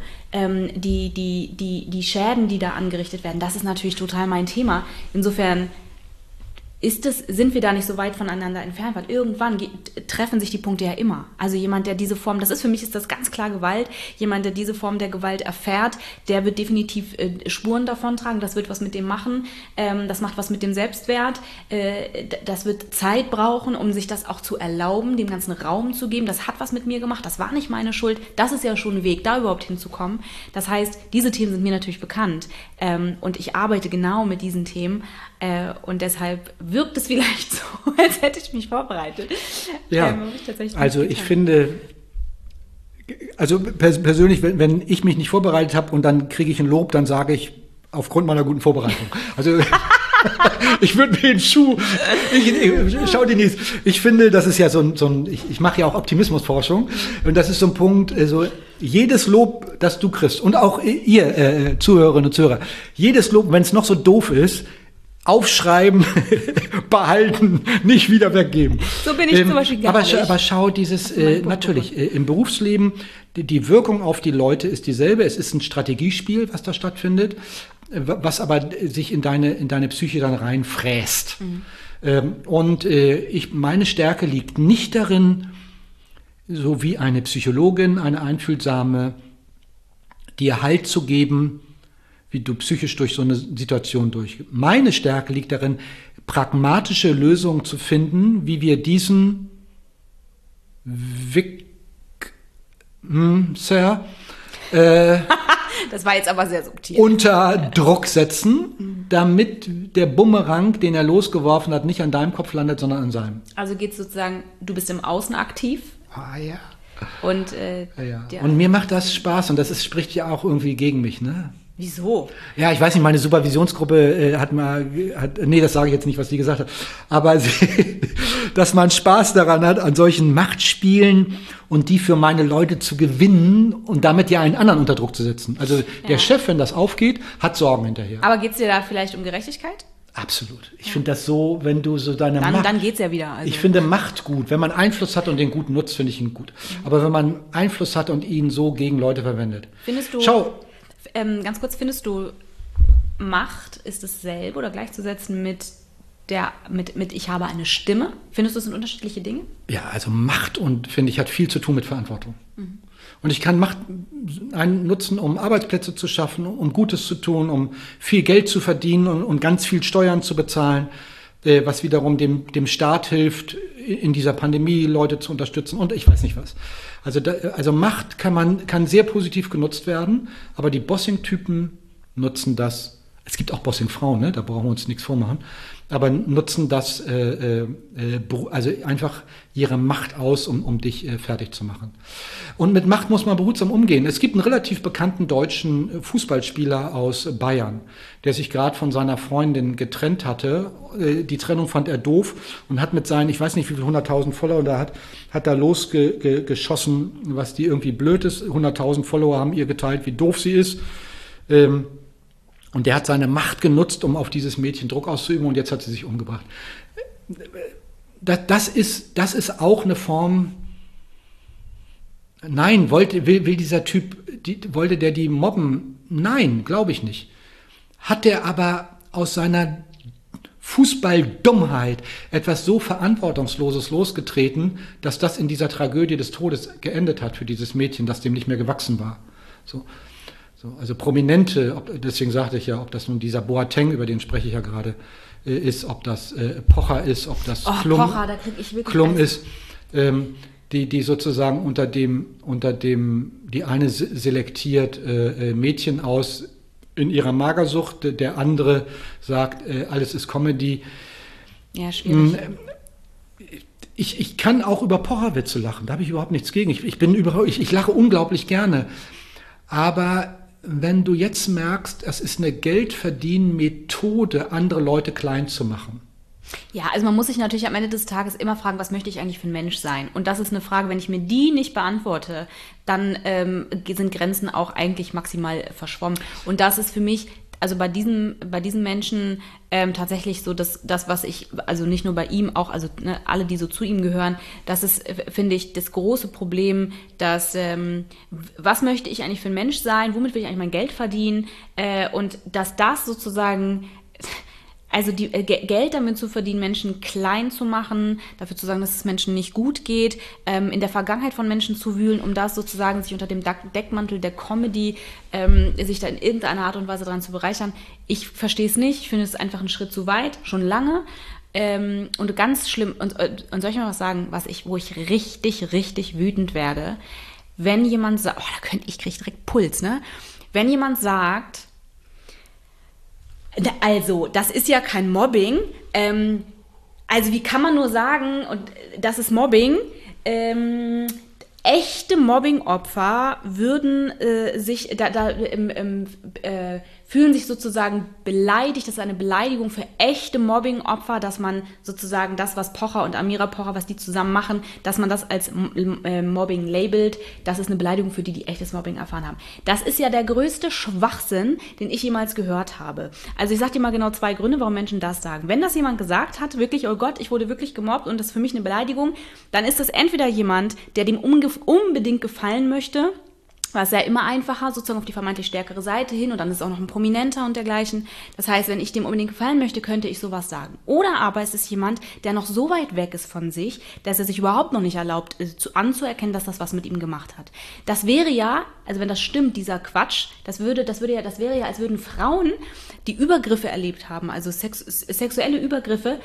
die Schäden, die da angerichtet werden, das ist natürlich total mein Thema. Insofern sind wir da nicht so weit voneinander entfernt, weil irgendwann treffen sich die Punkte ja immer. Also jemand, der diese Form, für mich ist das ganz klar Gewalt, jemand, der diese Form der Gewalt erfährt, der wird definitiv Spuren davontragen, das wird was mit dem machen, das macht was mit dem Selbstwert, das wird Zeit brauchen, um sich das auch zu erlauben, dem ganzen Raum zu geben, das hat was mit mir gemacht, das war nicht meine Schuld, das ist ja schon ein Weg, da überhaupt hinzukommen. Das heißt, diese Themen sind mir natürlich bekannt und ich arbeite genau mit diesen Themen und deshalb wirkt es vielleicht so, als hätte ich mich vorbereitet. Ja, also ich finde, also persönlich, wenn ich mich nicht vorbereitet habe und dann kriege ich ein Lob, dann sage ich, aufgrund meiner guten Vorbereitung. Also ich würde mir den Schuh, schau Denise, ich finde, das ist ja so ein ich mache ja auch Optimismusforschung und das ist so ein Punkt, so jedes Lob, das du kriegst und auch ihr Zuhörerinnen und Zuhörer, jedes Lob, wenn es noch so doof ist, aufschreiben, behalten, nicht wieder weggeben. So bin ich zum Beispiel gar nicht. Aber schau, natürlich, im Berufsleben, die Wirkung auf die Leute ist dieselbe. Es ist ein Strategiespiel, was da stattfindet, was aber sich in deine Psyche dann reinfräst. Und meine Stärke liegt nicht darin, so wie eine Psychologin, eine Einfühlsame, dir Halt zu geben, wie du psychisch durch so eine Situation durchgehst. Meine Stärke liegt darin, pragmatische Lösungen zu finden, wie wir diesen Sir, das war jetzt aber sehr subtil. Unter Druck setzen, damit der Bumerang, den er losgeworfen hat, nicht an deinem Kopf landet, sondern an seinem. Also geht es sozusagen, du bist im Außen aktiv. Ah ja. Und, Und mir macht das Spaß und spricht ja auch irgendwie gegen mich, ne? Wieso? Ja, ich weiß nicht, meine Supervisionsgruppe das sage ich jetzt nicht, was die gesagt hat, aber dass man Spaß daran hat, an solchen Machtspielen und die für meine Leute zu gewinnen und damit ja einen anderen unter Druck zu setzen. Also der Chef, wenn das aufgeht, hat Sorgen hinterher. Aber geht's dir da vielleicht um Gerechtigkeit? Absolut. Ich finde das so, wenn du so deine Macht... Dann geht's ja wieder. Also. Ich finde Macht gut. Wenn man Einfluss hat und den gut nutzt, finde ich ihn gut. Aber wenn man Einfluss hat und ihn so gegen Leute verwendet... Findest du... Schau... ganz kurz, findest du, Macht ist dasselbe oder gleichzusetzen mit ich habe eine Stimme? Findest du, das sind unterschiedliche Dinge? Ja, also Macht finde ich, hat viel zu tun mit Verantwortung. Und ich kann Macht nutzen, um Arbeitsplätze zu schaffen, um Gutes zu tun, um viel Geld zu verdienen und ganz viel Steuern zu bezahlen, was wiederum dem Staat hilft, in dieser Pandemie Leute zu unterstützen und ich weiß nicht was. Also Macht kann sehr positiv genutzt werden, aber die Bossing-Typen nutzen das. Es gibt auch Bossing-Frauen, ne? Da brauchen wir uns nichts vormachen. Aber nutzen das, also einfach ihre Macht aus, um dich fertig zu machen. Und mit Macht muss man behutsam umgehen. Es gibt einen relativ bekannten deutschen Fußballspieler aus Bayern, der sich gerade von seiner Freundin getrennt hatte. Die Trennung fand er doof und hat mit seinen, ich weiß nicht wie viel, 100.000 Follower, da hat da losgeschossen, was die irgendwie blöd ist. 100.000 Follower haben ihr geteilt, wie doof sie ist. Und der hat seine Macht genutzt, um auf dieses Mädchen Druck auszuüben und jetzt hat sie sich umgebracht. Das ist auch eine Form. Nein, will dieser Typ, wollte der die mobben? Nein, glaube ich nicht. Hat der aber aus seiner Fußballdummheit etwas so Verantwortungsloses losgetreten, dass das in dieser Tragödie des Todes geendet hat für dieses Mädchen, das dem nicht mehr gewachsen war. So, also Prominente, deswegen sagte ich ja, ob das nun dieser Boateng, über den spreche ich ja gerade, ist, ob das Pocher ist, ob das Klum ist, die sozusagen unter dem die eine selektiert Mädchen aus in ihrer Magersucht, der andere sagt, alles ist Comedy. Ja, schwierig. Ich kann auch über Pocherwitze lachen, da habe ich überhaupt nichts gegen. Ich lache unglaublich gerne. Aber wenn du jetzt merkst, es ist eine Geldverdienmethode, andere Leute klein zu machen. Ja, also man muss sich natürlich am Ende des Tages immer fragen, was möchte ich eigentlich für ein Mensch sein? Und das ist eine Frage, wenn ich mir die nicht beantworte, dann sind Grenzen auch eigentlich maximal verschwommen. Und das ist für mich, also bei diesen Menschen tatsächlich so, dass das, was ich, also nicht nur bei ihm, auch, also ne, alle, die so zu ihm gehören, das ist, finde ich, das große Problem, dass, was möchte ich eigentlich für ein Mensch sein, womit will ich eigentlich mein Geld verdienen und dass das sozusagen, also Geld damit zu verdienen, Menschen klein zu machen, dafür zu sagen, dass es Menschen nicht gut geht, in der Vergangenheit von Menschen zu wühlen, um das sozusagen sich unter dem Deckmantel der Comedy sich da in irgendeiner Art und Weise dran zu bereichern. Ich verstehe es nicht, ich finde es einfach einen Schritt zu weit, schon lange. Und ganz schlimm, und soll ich mal was sagen, wo ich richtig, richtig wütend werde, wenn jemand sagt, ich kriege direkt Puls, ne? Wenn jemand sagt, also, das ist ja kein Mobbing. Also, wie kann man nur sagen, und das ist Mobbing? Echte Mobbing-Opfer würden fühlen sich sozusagen beleidigt. Das ist eine Beleidigung für echte Mobbing-Opfer, dass man sozusagen das, was Pocher und Amira Pocher, was die zusammen machen, dass man das als Mobbing labelt. Das ist eine Beleidigung für die, die echtes Mobbing erfahren haben. Das ist ja der größte Schwachsinn, den ich jemals gehört habe. Also ich sag dir mal genau 2 Gründe, warum Menschen das sagen. Wenn das jemand gesagt hat, wirklich, oh Gott, ich wurde wirklich gemobbt und das ist für mich eine Beleidigung, dann ist das entweder jemand, der dem unbedingt gefallen möchte, was ja immer einfacher, sozusagen auf die vermeintlich stärkere Seite hin und dann ist auch noch ein Prominenter und dergleichen. Das heißt, wenn ich dem unbedingt gefallen möchte, könnte ich sowas sagen. Oder aber es ist jemand, der noch so weit weg ist von sich, dass er sich überhaupt noch nicht erlaubt, anzuerkennen, dass das was mit ihm gemacht hat. Das wäre ja, also wenn das stimmt, dieser Quatsch, das wäre ja, als würden Frauen, die Übergriffe erlebt haben, also sexuelle Übergriffe,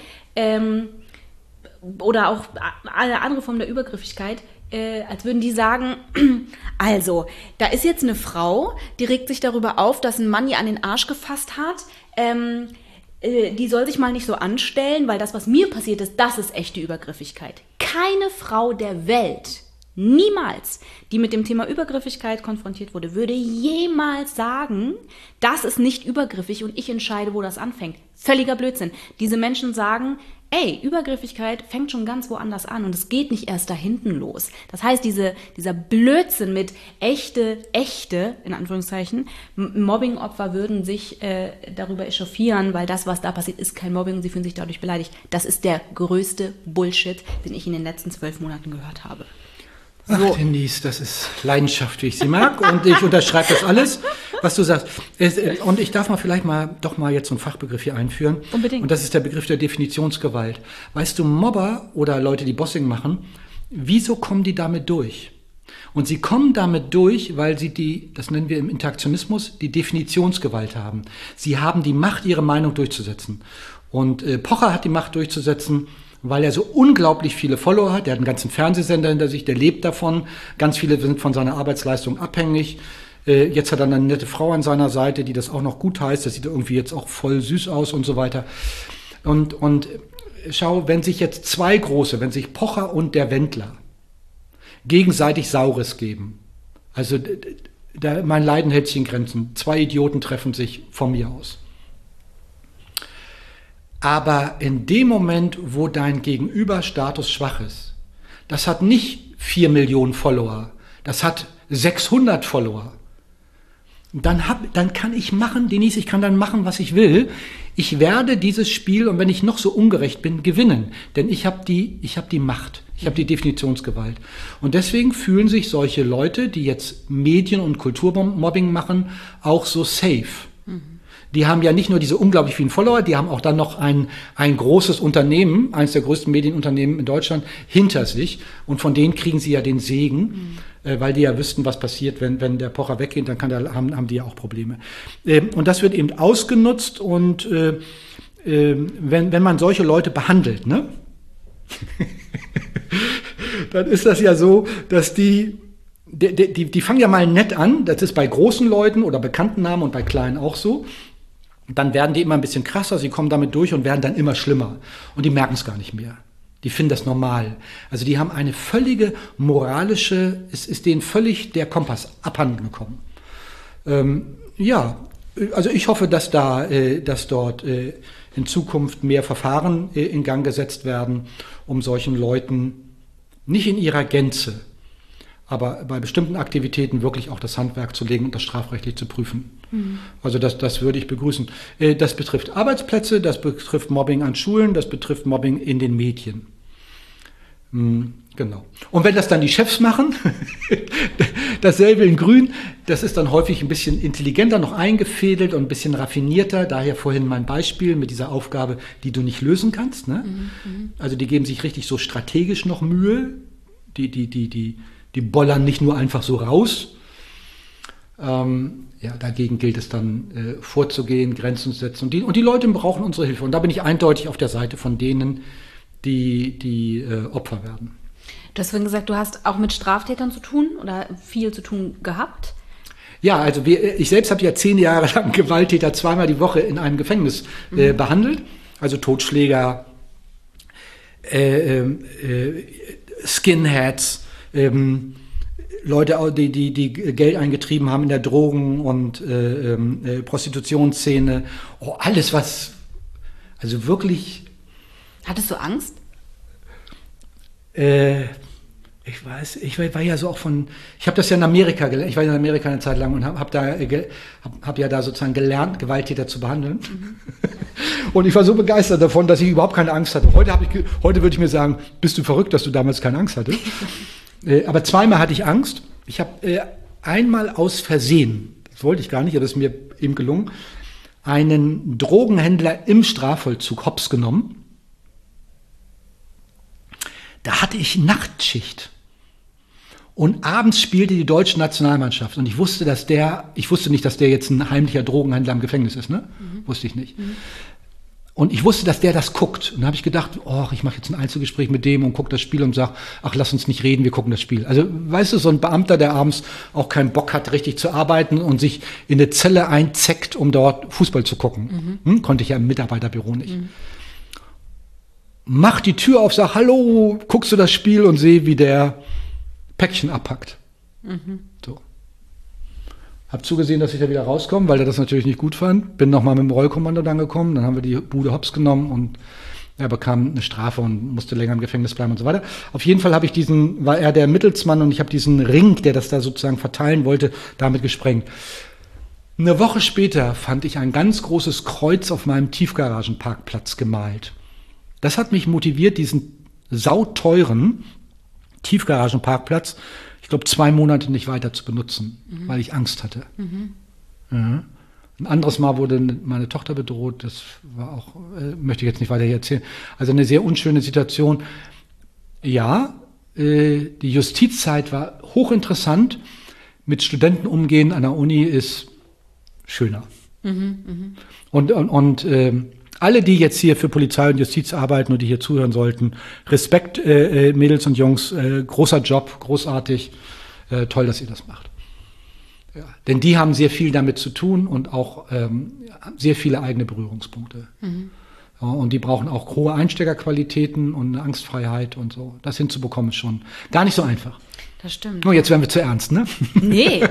oder auch alle andere Formen der Übergriffigkeit, als würden die sagen, also, da ist jetzt eine Frau, die regt sich darüber auf, dass ein Mann ihr an den Arsch gefasst hat, die soll sich mal nicht so anstellen, weil das, was mir passiert ist, das ist echte Übergriffigkeit. Keine Frau der Welt niemals, die mit dem Thema Übergriffigkeit konfrontiert wurde, würde jemals sagen, das ist nicht übergriffig und ich entscheide, wo das anfängt. Völliger Blödsinn. Diese Menschen sagen, ey, Übergriffigkeit fängt schon ganz woanders an und es geht nicht erst da hinten los. Das heißt, dieser Blödsinn mit echte, in Anführungszeichen, Mobbingopfer würden sich darüber echauffieren, weil das, was da passiert, ist kein Mobbing und sie fühlen sich dadurch beleidigt. Das ist der größte Bullshit, den ich in den letzten 12 Monaten gehört habe. So. Ach, Denise, das ist Leidenschaft, wie ich sie mag. Und ich unterschreibe das alles, was du sagst. Und ich darf vielleicht doch mal jetzt so einen Fachbegriff hier einführen. Unbedingt. Und das ist der Begriff der Definitionsgewalt. Weißt du, Mobber oder Leute, die Bossing machen, wieso kommen die damit durch? Und sie kommen damit durch, weil sie das nennen wir im Interaktionismus, die Definitionsgewalt haben. Sie haben die Macht, ihre Meinung durchzusetzen. Und Pocher hat die Macht durchzusetzen, weil er so unglaublich viele Follower hat. Der hat einen ganzen Fernsehsender hinter sich, der lebt davon. Ganz viele sind von seiner Arbeitsleistung abhängig. Jetzt hat er eine nette Frau an seiner Seite, die das auch noch gut heißt. Das sieht irgendwie jetzt auch voll süß aus und so weiter. Und schau, wenn sich jetzt wenn sich Pocher und der Wendler gegenseitig Saures geben, also mein Leiden hält sich in Grenzen. 2 Idioten treffen sich von mir aus. Aber in dem Moment, wo dein Gegenüber-Status schwach ist, das hat nicht 4 Millionen Follower, das hat 600 Follower. Dann kann ich machen, Denise, ich kann dann machen, was ich will. Ich werde dieses Spiel, und wenn ich noch so ungerecht bin, gewinnen. Denn ich habe die Macht, ich habe die Definitionsgewalt. Und deswegen fühlen sich solche Leute, die jetzt Medien- und Kulturmobbing machen, auch so safe. Die haben ja nicht nur diese unglaublich vielen Follower, die haben auch dann noch ein großes Unternehmen, eines der größten Medienunternehmen in Deutschland, hinter sich. Und von denen kriegen sie ja den Segen, weil die ja wüssten, was passiert, wenn der Pocher weggeht, dann haben die ja auch Probleme. Und das wird eben ausgenutzt und wenn man solche Leute behandelt, ne? Dann ist das ja so, dass die fangen ja mal nett an, das ist bei großen Leuten oder bekannten Namen und bei kleinen auch so. Dann werden die immer ein bisschen krasser, sie kommen damit durch und werden dann immer schlimmer. Und die merken es gar nicht mehr. Die finden das normal. Also die haben eine völlige moralische, es ist denen völlig der Kompass abhanden gekommen. Also ich hoffe, dass dort in Zukunft mehr Verfahren in Gang gesetzt werden, um solchen Leuten nicht in ihrer Gänze, aber bei bestimmten Aktivitäten wirklich auch das Handwerk zu legen und das strafrechtlich zu prüfen. Also das würde ich begrüßen. Das betrifft Arbeitsplätze, das betrifft Mobbing an Schulen, das betrifft Mobbing in den Medien. Genau. Und wenn das dann die Chefs machen, dasselbe in Grün, das ist dann häufig ein bisschen intelligenter, noch eingefädelt und ein bisschen raffinierter. Daher vorhin mein Beispiel mit dieser Aufgabe, die du nicht lösen kannst. Ne? Also die geben sich richtig so strategisch noch Mühe. Die bollern nicht nur einfach so raus. Dagegen gilt es dann vorzugehen, Grenzen zu setzen. Und die Leute brauchen unsere Hilfe. Und da bin ich eindeutig auf der Seite von denen, die Opfer werden. Du hast vorhin gesagt, du hast auch mit Straftätern zu tun oder viel zu tun gehabt. Ja, also ich selbst habe ja 10 Jahre lang Gewalttäter zweimal die Woche in einem Gefängnis behandelt. Also Totschläger, Skinheads, Leute, die Geld eingetrieben haben in der Drogen- und Prostitutionsszene. Oh, alles was, also wirklich. Hattest du Angst? Ich weiß, ich war ja so auch ich habe das ja in Amerika gelernt, ich war ja in Amerika eine Zeit lang und hab ja da sozusagen gelernt, Gewalttäter zu behandeln. Und ich war so begeistert davon, dass ich überhaupt keine Angst hatte. Heute würde ich mir sagen, bist du verrückt, dass du damals keine Angst hattest? Aber zweimal hatte ich Angst. Ich habe einmal aus Versehen, das wollte ich gar nicht, aber das ist mir eben gelungen, einen Drogenhändler im Strafvollzug hops genommen. Da hatte ich Nachtschicht. Und abends spielte die deutsche Nationalmannschaft. Und ich wusste nicht, dass der jetzt ein heimlicher Drogenhändler im Gefängnis ist, ne? Wusste ich nicht. Und ich wusste, dass der das guckt. Und da habe ich gedacht, ich mache jetzt ein Einzelgespräch mit dem und gucke das Spiel und sage, lass uns nicht reden, wir gucken das Spiel. Also, weißt du, so ein Beamter, der abends auch keinen Bock hat, richtig zu arbeiten und sich in eine Zelle einzeckt, um dort Fußball zu gucken. Konnte ich ja im Mitarbeiterbüro nicht. Mach die Tür auf, sag, hallo, guckst du das Spiel und sehe, wie der Päckchen abpackt. So. Hab zugesehen, dass ich da wieder rauskomme, weil er das natürlich nicht gut fand. Bin nochmal mit dem Rollkommando dann gekommen, dann haben wir die Bude hops genommen und er bekam eine Strafe und musste länger im Gefängnis bleiben und so weiter. Auf jeden Fall war er der Mittelsmann und ich habe diesen Ring, der das da sozusagen verteilen wollte, damit gesprengt. Eine Woche später fand ich ein ganz großes Kreuz auf meinem Tiefgaragenparkplatz gemalt. Das hat mich motiviert, diesen sauteuren Tiefgaragenparkplatz, ich glaube 2 Monate nicht weiter zu benutzen, weil ich Angst hatte. Ja. Ein anderes Mal wurde meine Tochter bedroht, das war auch, möchte ich jetzt nicht weiter hier erzählen. Also eine sehr unschöne Situation. Ja, die Justizzeit war hochinteressant. Mit Studenten umgehen an der Uni ist schöner. Und alle, die jetzt hier für Polizei und Justiz arbeiten und die hier zuhören sollten, Respekt, Mädels und Jungs, großer Job, großartig, toll, dass ihr das macht. Ja, denn die haben sehr viel damit zu tun und auch sehr viele eigene Berührungspunkte. Ja, und die brauchen auch hohe Einsteigerqualitäten und eine Angstfreiheit und so. Das hinzubekommen ist schon gar nicht so einfach. Das stimmt. Oh, jetzt werden wir zu ernst, ne? Nee.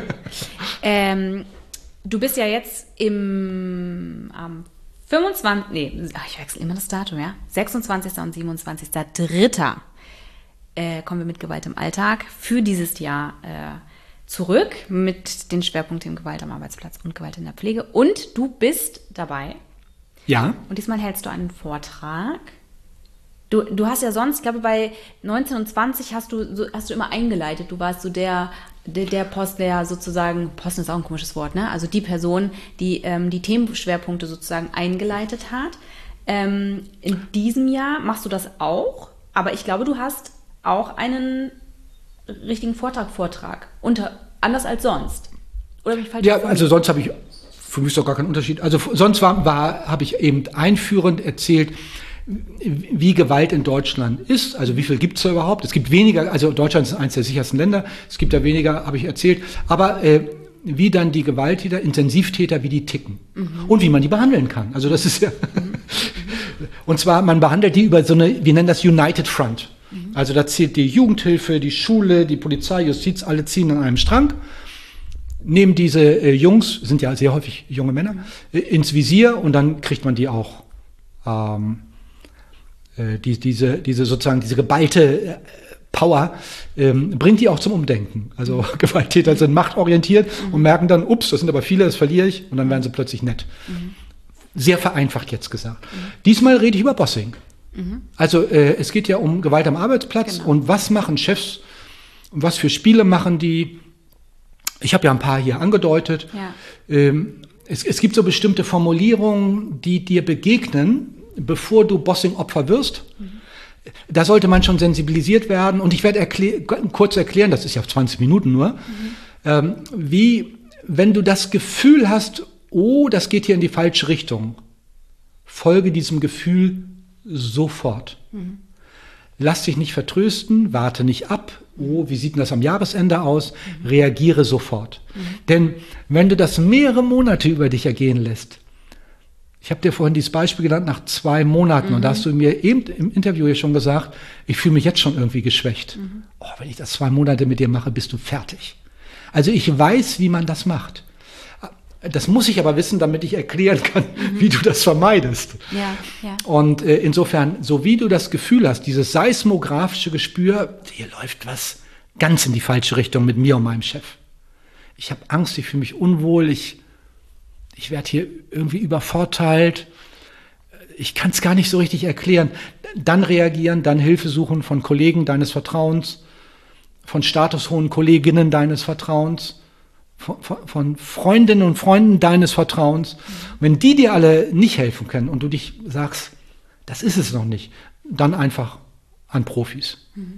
Du bist ja jetzt am 25, ich wechsle immer das Datum, ja. 26. und 27.3. Kommen wir mit Gewalt im Alltag für dieses Jahr zurück mit den Schwerpunkten Gewalt am Arbeitsplatz und Gewalt in der Pflege. Und du bist dabei. Ja. Und diesmal hältst du einen Vortrag. Du hast ja sonst, ich glaube, bei 19 und 20 hast du immer eingeleitet. Du warst so der Post, der sozusagen, Posten ist auch ein komisches Wort, ne? Also die Person, die die Themenschwerpunkte sozusagen eingeleitet hat. In diesem Jahr machst du das auch, aber ich glaube, du hast auch einen richtigen Vortrag. Anders als sonst. Oder bin ich falsch? Ja, also sonst habe ich, für mich ist doch gar kein Unterschied. Also sonst habe ich eben einführend erzählt, wie Gewalt in Deutschland ist, also wie viel gibt es da überhaupt? Es gibt weniger, also Deutschland ist eines der sichersten Länder, es gibt da weniger, habe ich erzählt, aber wie dann die Gewalttäter, Intensivtäter, wie die ticken und wie man die behandeln kann. Also das ist ja, und zwar, man behandelt die über so eine, wir nennen das United Front. Also da zählt die Jugendhilfe, die Schule, die Polizei, Justiz, alle ziehen an einem Strang, nehmen diese Jungs, sind ja sehr häufig junge Männer, ins Visier und dann kriegt man die auch diese sozusagen diese geballte Power bringt die auch zum Umdenken. Also Gewalttäter sind machtorientiert und merken dann, ups, das sind aber viele, das verliere ich und dann werden sie plötzlich nett. Sehr vereinfacht jetzt gesagt. Diesmal rede ich über Bossing. Also es geht ja um Gewalt am Arbeitsplatz und was machen Chefs und was für Spiele machen die. Ich habe ja ein paar hier angedeutet. Ja. Es gibt so bestimmte Formulierungen, die dir begegnen, bevor du Bossing-Opfer wirst. Da sollte man schon sensibilisiert werden. Und ich werde kurz erklären, das ist ja 20 Minuten nur, wie, wenn du das Gefühl hast, oh, das geht hier in die falsche Richtung, folge diesem Gefühl sofort. Lass dich nicht vertrösten, warte nicht ab. Oh, wie sieht denn das am Jahresende aus? Reagiere sofort. Denn wenn du das mehrere Monate über dich ergehen lässt, ich habe dir vorhin dieses Beispiel genannt, nach 2 Monaten, und da hast du mir eben im Interview hier schon gesagt, ich fühle mich jetzt schon irgendwie geschwächt. Oh, wenn ich das 2 Monate mit dir mache, bist du fertig. Also ich weiß, wie man das macht. Das muss ich aber wissen, damit ich erklären kann, wie du das vermeidest. Ja, ja. Und insofern, so wie du das Gefühl hast, dieses seismografische Gespür, hier läuft was ganz in die falsche Richtung mit mir und meinem Chef. Ich habe Angst, ich fühle mich unwohl, ich werde hier irgendwie übervorteilt. Ich kann es gar nicht so richtig erklären. Dann reagieren, dann Hilfe suchen von Kollegen deines Vertrauens, von statushohen Kolleginnen deines Vertrauens, von Freundinnen und Freunden deines Vertrauens. Wenn die dir alle nicht helfen können und du dich sagst, das ist es noch nicht, dann einfach an Profis.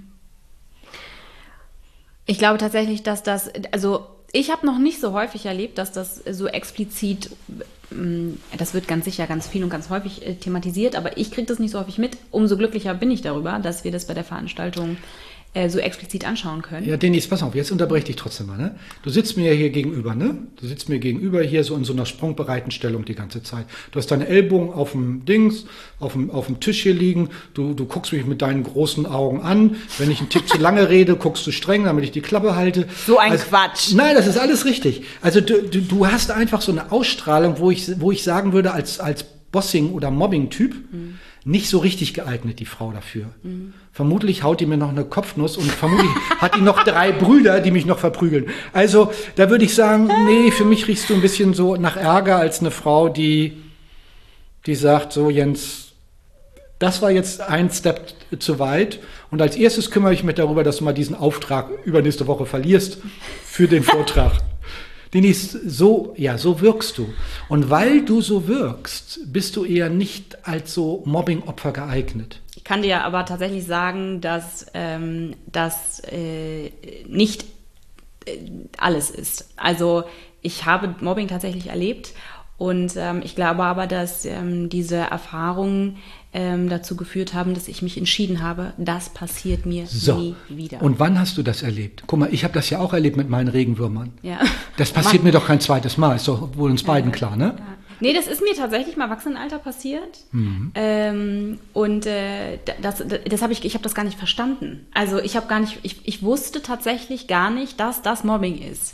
Ich glaube tatsächlich, dass das, also ich habe noch nicht so häufig erlebt, dass das so explizit, das wird ganz sicher ganz viel und ganz häufig thematisiert, aber ich kriege das nicht so häufig mit. Umso glücklicher bin ich darüber, dass wir das bei der Veranstaltung so explizit anschauen können. Ja, Denise, pass auf, jetzt unterbreche ich dich trotzdem mal. Ne? Du sitzt mir ja hier gegenüber, ne? Du sitzt mir gegenüber hier so in so einer sprungbereiten Stellung die ganze Zeit. Du hast deine Ellbogen auf dem Dings, auf dem Tisch hier liegen. Du guckst mich mit deinen großen Augen an. Wenn ich einen Tick zu lange rede, guckst du streng, damit ich die Klappe halte. So ein Quatsch. Nein, das ist alles richtig. Also du hast einfach so eine Ausstrahlung, wo ich sagen würde, als Bossing- oder Mobbing-Typ, nicht so richtig geeignet, die Frau dafür. Vermutlich haut die mir noch eine Kopfnuss und vermutlich hat die noch 3 Brüder, die mich noch verprügeln. Also da würde ich sagen, nee, für mich riechst du ein bisschen so nach Ärger als eine Frau, die sagt, so Jens, das war jetzt ein Step zu weit und als erstes kümmere ich mich darüber, dass du mal diesen Auftrag übernächste Woche verlierst für den Vortrag. Denise, so wirkst du. Und weil du so wirkst, bist du eher nicht als so Mobbing-Opfer geeignet. Ich kann dir aber tatsächlich sagen, dass das nicht alles ist. Also ich habe Mobbing tatsächlich erlebt und ich glaube aber, dass diese Erfahrungen dazu geführt haben, dass ich mich entschieden habe, das passiert mir nie wieder. Und wann hast du das erlebt? Guck mal, ich habe das ja auch erlebt mit meinen Regenwürmern. Ja. Das passiert mir doch kein zweites Mal, ist doch wohl uns beiden klar, ne? Ja. Nee, das ist mir tatsächlich im Erwachsenenalter passiert. Und das habe ich habe das gar nicht verstanden. Also ich wusste tatsächlich gar nicht, dass das Mobbing ist.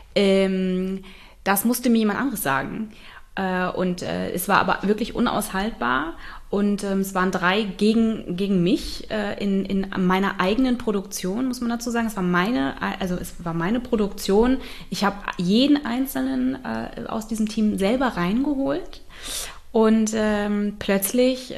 Das musste mir jemand anderes sagen. Es war aber wirklich unaushaltbar. Und es waren 3 gegen mich in meiner eigenen Produktion, muss man dazu sagen. Es war meine Produktion. Ich habe jeden Einzelnen aus diesem Team selber reingeholt. Und plötzlich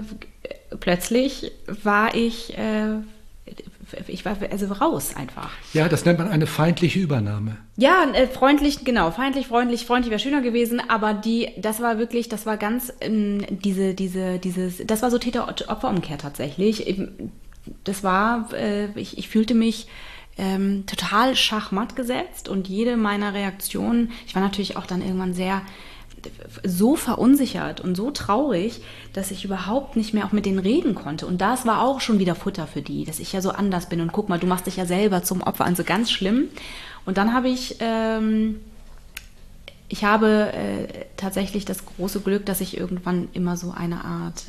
war ich war also raus einfach. Ja, das nennt man eine feindliche Übernahme. Ja, freundlich wäre schöner gewesen, aber das war ganz, das war so Täter-Opfer-Umkehr tatsächlich. Ich fühlte mich total schachmatt gesetzt und jede meiner Reaktionen, ich war natürlich auch dann irgendwann so verunsichert und so traurig, dass ich überhaupt nicht mehr auch mit denen reden konnte. Und das war auch schon wieder Futter für die, dass ich ja so anders bin. Und guck mal, du machst dich ja selber zum Opfer an, so ganz schlimm. Und dann habe ich tatsächlich das große Glück, dass ich irgendwann immer so eine Art,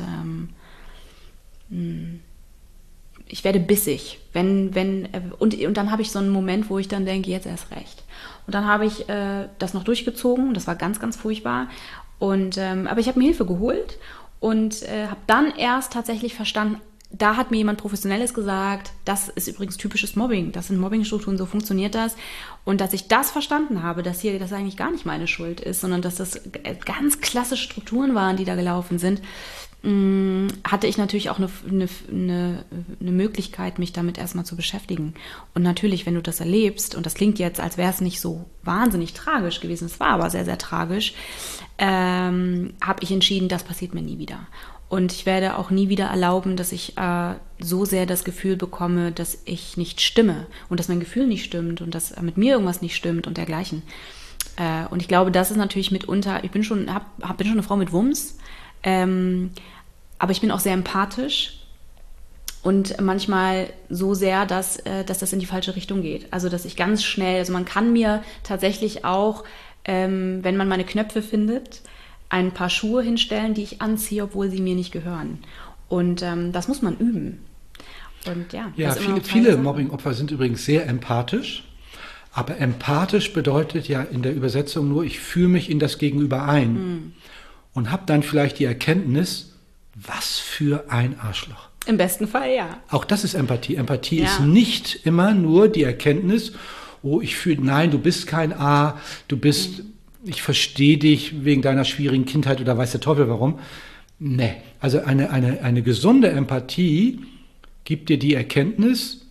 ich werde bissig. Und dann habe ich so einen Moment, wo ich dann denke, jetzt erst recht. Und dann habe ich das noch durchgezogen. Das war ganz, ganz furchtbar. Aber ich habe mir Hilfe geholt und habe dann erst tatsächlich verstanden, da hat mir jemand Professionelles gesagt, das ist übrigens typisches Mobbing. Das sind Mobbingstrukturen, so funktioniert das. Und dass ich das verstanden habe, dass das eigentlich gar nicht meine Schuld ist, sondern dass das ganz klassische Strukturen waren, die da gelaufen sind, hatte ich natürlich auch eine Möglichkeit, mich damit erstmal zu beschäftigen. Und natürlich, wenn du das erlebst, und das klingt jetzt, als wäre es nicht so wahnsinnig tragisch gewesen, es war aber sehr, sehr tragisch, habe ich entschieden, das passiert mir nie wieder. Und ich werde auch nie wieder erlauben, dass ich so sehr das Gefühl bekomme, dass ich nicht stimme und dass mein Gefühl nicht stimmt und dass mit mir irgendwas nicht stimmt und dergleichen. Und ich glaube, das ist natürlich mitunter, ich bin schon eine Frau mit Wumms, aber ich bin auch sehr empathisch und manchmal so sehr, dass das in die falsche Richtung geht. Also, dass ich ganz schnell, also man kann mir tatsächlich auch, wenn man meine Knöpfe findet, ein paar Schuhe hinstellen, die ich anziehe, obwohl sie mir nicht gehören. Und das muss man üben. Und ja, viele Mobbing-Opfer sind übrigens sehr empathisch. Aber empathisch bedeutet ja in der Übersetzung nur, ich fühle mich in das Gegenüber ein. Und habe dann vielleicht die Erkenntnis, was für ein Arschloch. Im besten Fall, ja. Auch das ist Empathie. Empathie ist nicht immer nur die Erkenntnis, nein, du bist kein A, ich verstehe dich wegen deiner schwierigen Kindheit oder weiß der Teufel warum. Nee, also eine gesunde Empathie gibt dir die Erkenntnis,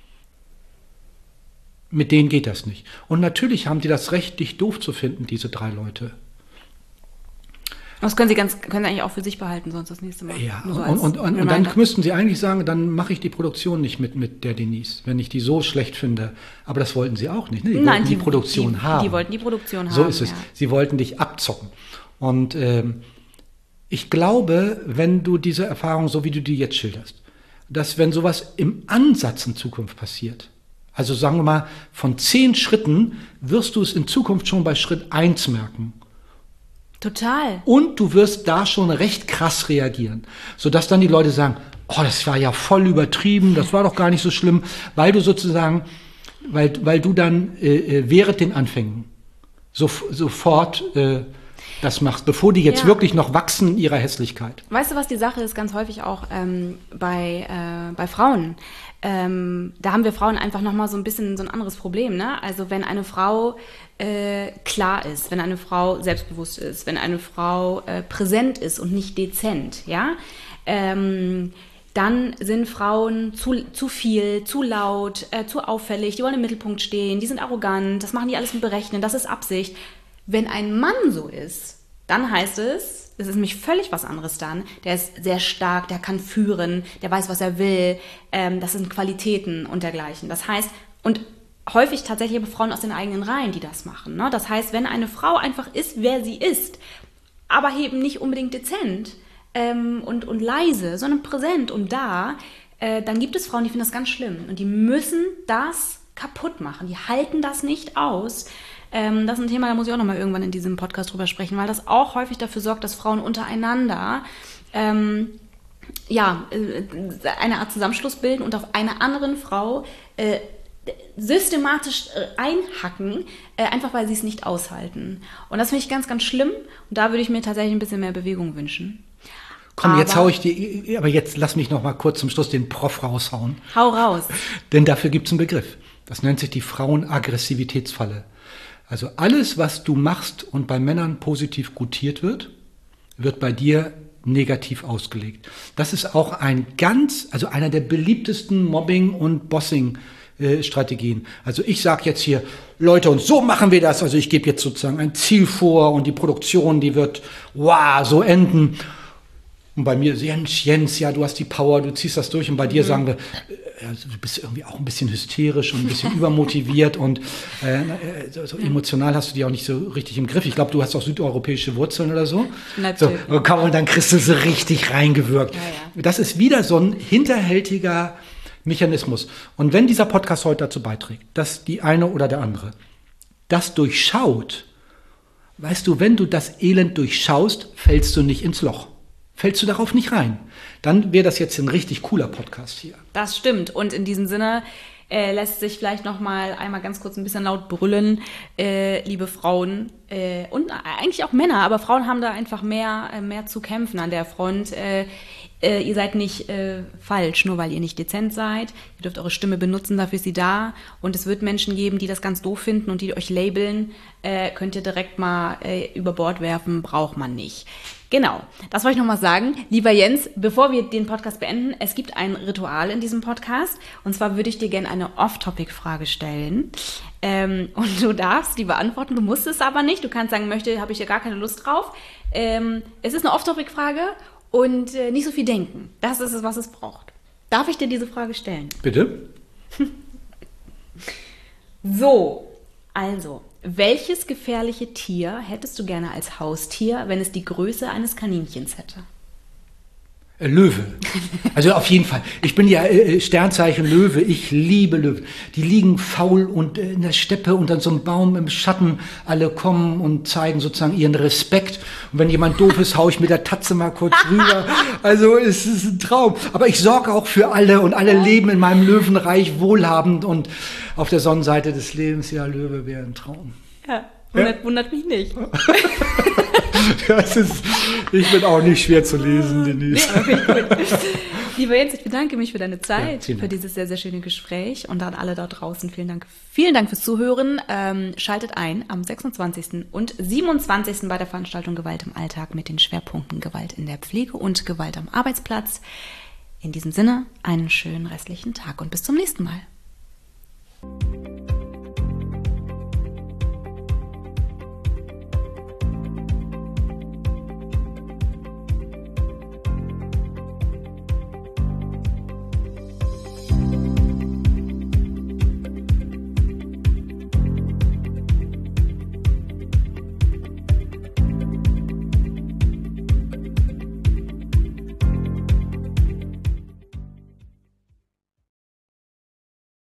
mit denen geht das nicht. Und natürlich haben die das Recht, dich doof zu finden, diese 3 Leute. Das können Sie eigentlich auch für sich behalten, sonst das nächste Mal. Ja, und dann müssten Sie eigentlich sagen, dann mache ich die Produktion nicht mit der Denise, wenn ich die so schlecht finde. Aber das wollten Sie auch nicht, ne? Die wollten die Produktion haben. Die wollten die Produktion haben. So ist es. Ja. Sie wollten dich abzocken. Und ich glaube, wenn du diese Erfahrung, so wie du die jetzt schilderst, dass wenn sowas im Ansatz in Zukunft passiert, also sagen wir mal, von 10 Schritten wirst du es in Zukunft schon bei Schritt 1 merken. Total. Und du wirst da schon recht krass reagieren, sodass dann die Leute sagen, oh, das war ja voll übertrieben, das war doch gar nicht so schlimm, weil du sozusagen, weil du dann während den Anfängen sofort das machst, bevor die jetzt wirklich noch wachsen in ihrer Hässlichkeit. Weißt du, was die Sache ist, ganz häufig auch bei Frauen. Da haben wir Frauen einfach nochmal so ein bisschen so ein anderes Problem, ne? Also wenn eine Frau klar ist, wenn eine Frau selbstbewusst ist, wenn eine Frau präsent ist und nicht dezent, ja, dann sind Frauen zu viel, zu laut, zu auffällig, die wollen im Mittelpunkt stehen, die sind arrogant, das machen die alles mit Berechnen, das ist Absicht. Wenn ein Mann so ist, dann heißt es ist nämlich völlig was anderes dann. Der ist sehr stark, der kann führen, der weiß, was er will, das sind Qualitäten und dergleichen. Das heißt, und häufig tatsächlich aber Frauen aus den eigenen Reihen, die das machen, ne? Das heißt, wenn eine Frau einfach ist, wer sie ist, aber eben nicht unbedingt dezent, und leise, sondern präsent und da, dann gibt es Frauen, die finden das ganz schlimm und die müssen das kaputt machen, die halten das nicht aus. Das ist ein Thema, da muss ich auch nochmal irgendwann in diesem Podcast drüber sprechen, weil das auch häufig dafür sorgt, dass Frauen untereinander eine Art Zusammenschluss bilden und auf einer anderen Frau systematisch einhacken, einfach weil sie es nicht aushalten. Und das finde ich ganz, ganz schlimm und da würde ich mir tatsächlich ein bisschen mehr Bewegung wünschen. Komm, jetzt hau ich dir, aber jetzt lass mich noch mal kurz zum Schluss den Prof raushauen. Hau raus. Denn dafür gibt es einen Begriff. Das nennt sich die Frauenaggressivitätsfalle. Also alles, was du machst und bei Männern positiv gutiert wird, wird bei dir negativ ausgelegt. Das ist auch einer der beliebtesten Mobbing- und Bossing-Strategien. Also ich sage jetzt hier, Leute, und so machen wir das. Also ich gebe jetzt sozusagen ein Ziel vor und die Produktion, die wird so enden. Und bei mir, Jens, ja, du hast die Power, du ziehst das durch. Und bei dir sagen wir, du bist irgendwie auch ein bisschen hysterisch und ein bisschen übermotiviert und so emotional hast du die auch nicht so richtig im Griff. Ich glaube, du hast auch südeuropäische Wurzeln oder so. Natürlich. So, und dann kriegst du so richtig reingewirkt. Ja. Das ist wieder so ein hinterhältiger Mechanismus. Und wenn dieser Podcast heute dazu beiträgt, dass die eine oder der andere das durchschaut, weißt du, wenn du das Elend durchschaust, fällst du nicht ins Loch. Fällst du darauf nicht rein, dann wäre das jetzt ein richtig cooler Podcast hier. Das stimmt. Und in diesem Sinne lässt sich vielleicht noch mal einmal ganz kurz ein bisschen laut brüllen, liebe Frauen und eigentlich auch Männer, aber Frauen haben da einfach mehr zu kämpfen an der Front. Ihr seid nicht falsch, nur weil ihr nicht dezent seid. Ihr dürft eure Stimme benutzen, dafür ist sie da. Und es wird Menschen geben, die das ganz doof finden und die euch labeln. Könnt ihr direkt mal über Bord werfen, braucht man nicht. Genau, das wollte ich noch mal sagen. Lieber Jens, bevor wir den Podcast beenden, es gibt ein Ritual in diesem Podcast. Und zwar würde ich dir gerne eine Off-Topic-Frage stellen. Und du darfst die beantworten, du musst es aber nicht. Du kannst sagen, habe ich ja gar keine Lust drauf. Es ist eine Off-Topic-Frage und nicht so viel denken. Das ist es, was es braucht. Darf ich dir diese Frage stellen? Bitte? So, also, welches gefährliche Tier hättest du gerne als Haustier, wenn es die Größe eines Kaninchens hätte? Löwe. Also auf jeden Fall. Ich bin ja Sternzeichen Löwe. Ich liebe Löwen. Die liegen faul und in der Steppe unter so einem Baum im Schatten. Alle kommen und zeigen sozusagen ihren Respekt. Und wenn jemand doof ist, hau ich mit der Tatze mal kurz rüber. Also es ist ein Traum. Aber ich sorge auch für alle und alle leben in meinem Löwenreich wohlhabend und auf der Sonnenseite des Lebens, ja, Löwe wäre ein Traum. Ja, wundert mich nicht. Ich bin auch nicht schwer zu lesen, Denise. Nee, lieber Jens, ich bedanke mich für deine Zeit, für dieses sehr, sehr schöne Gespräch und an alle da draußen vielen Dank. Vielen Dank fürs Zuhören. Schaltet ein am 26. und 27. bei der Veranstaltung Gewalt im Alltag mit den Schwerpunkten Gewalt in der Pflege und Gewalt am Arbeitsplatz. In diesem Sinne, einen schönen restlichen Tag und bis zum nächsten Mal.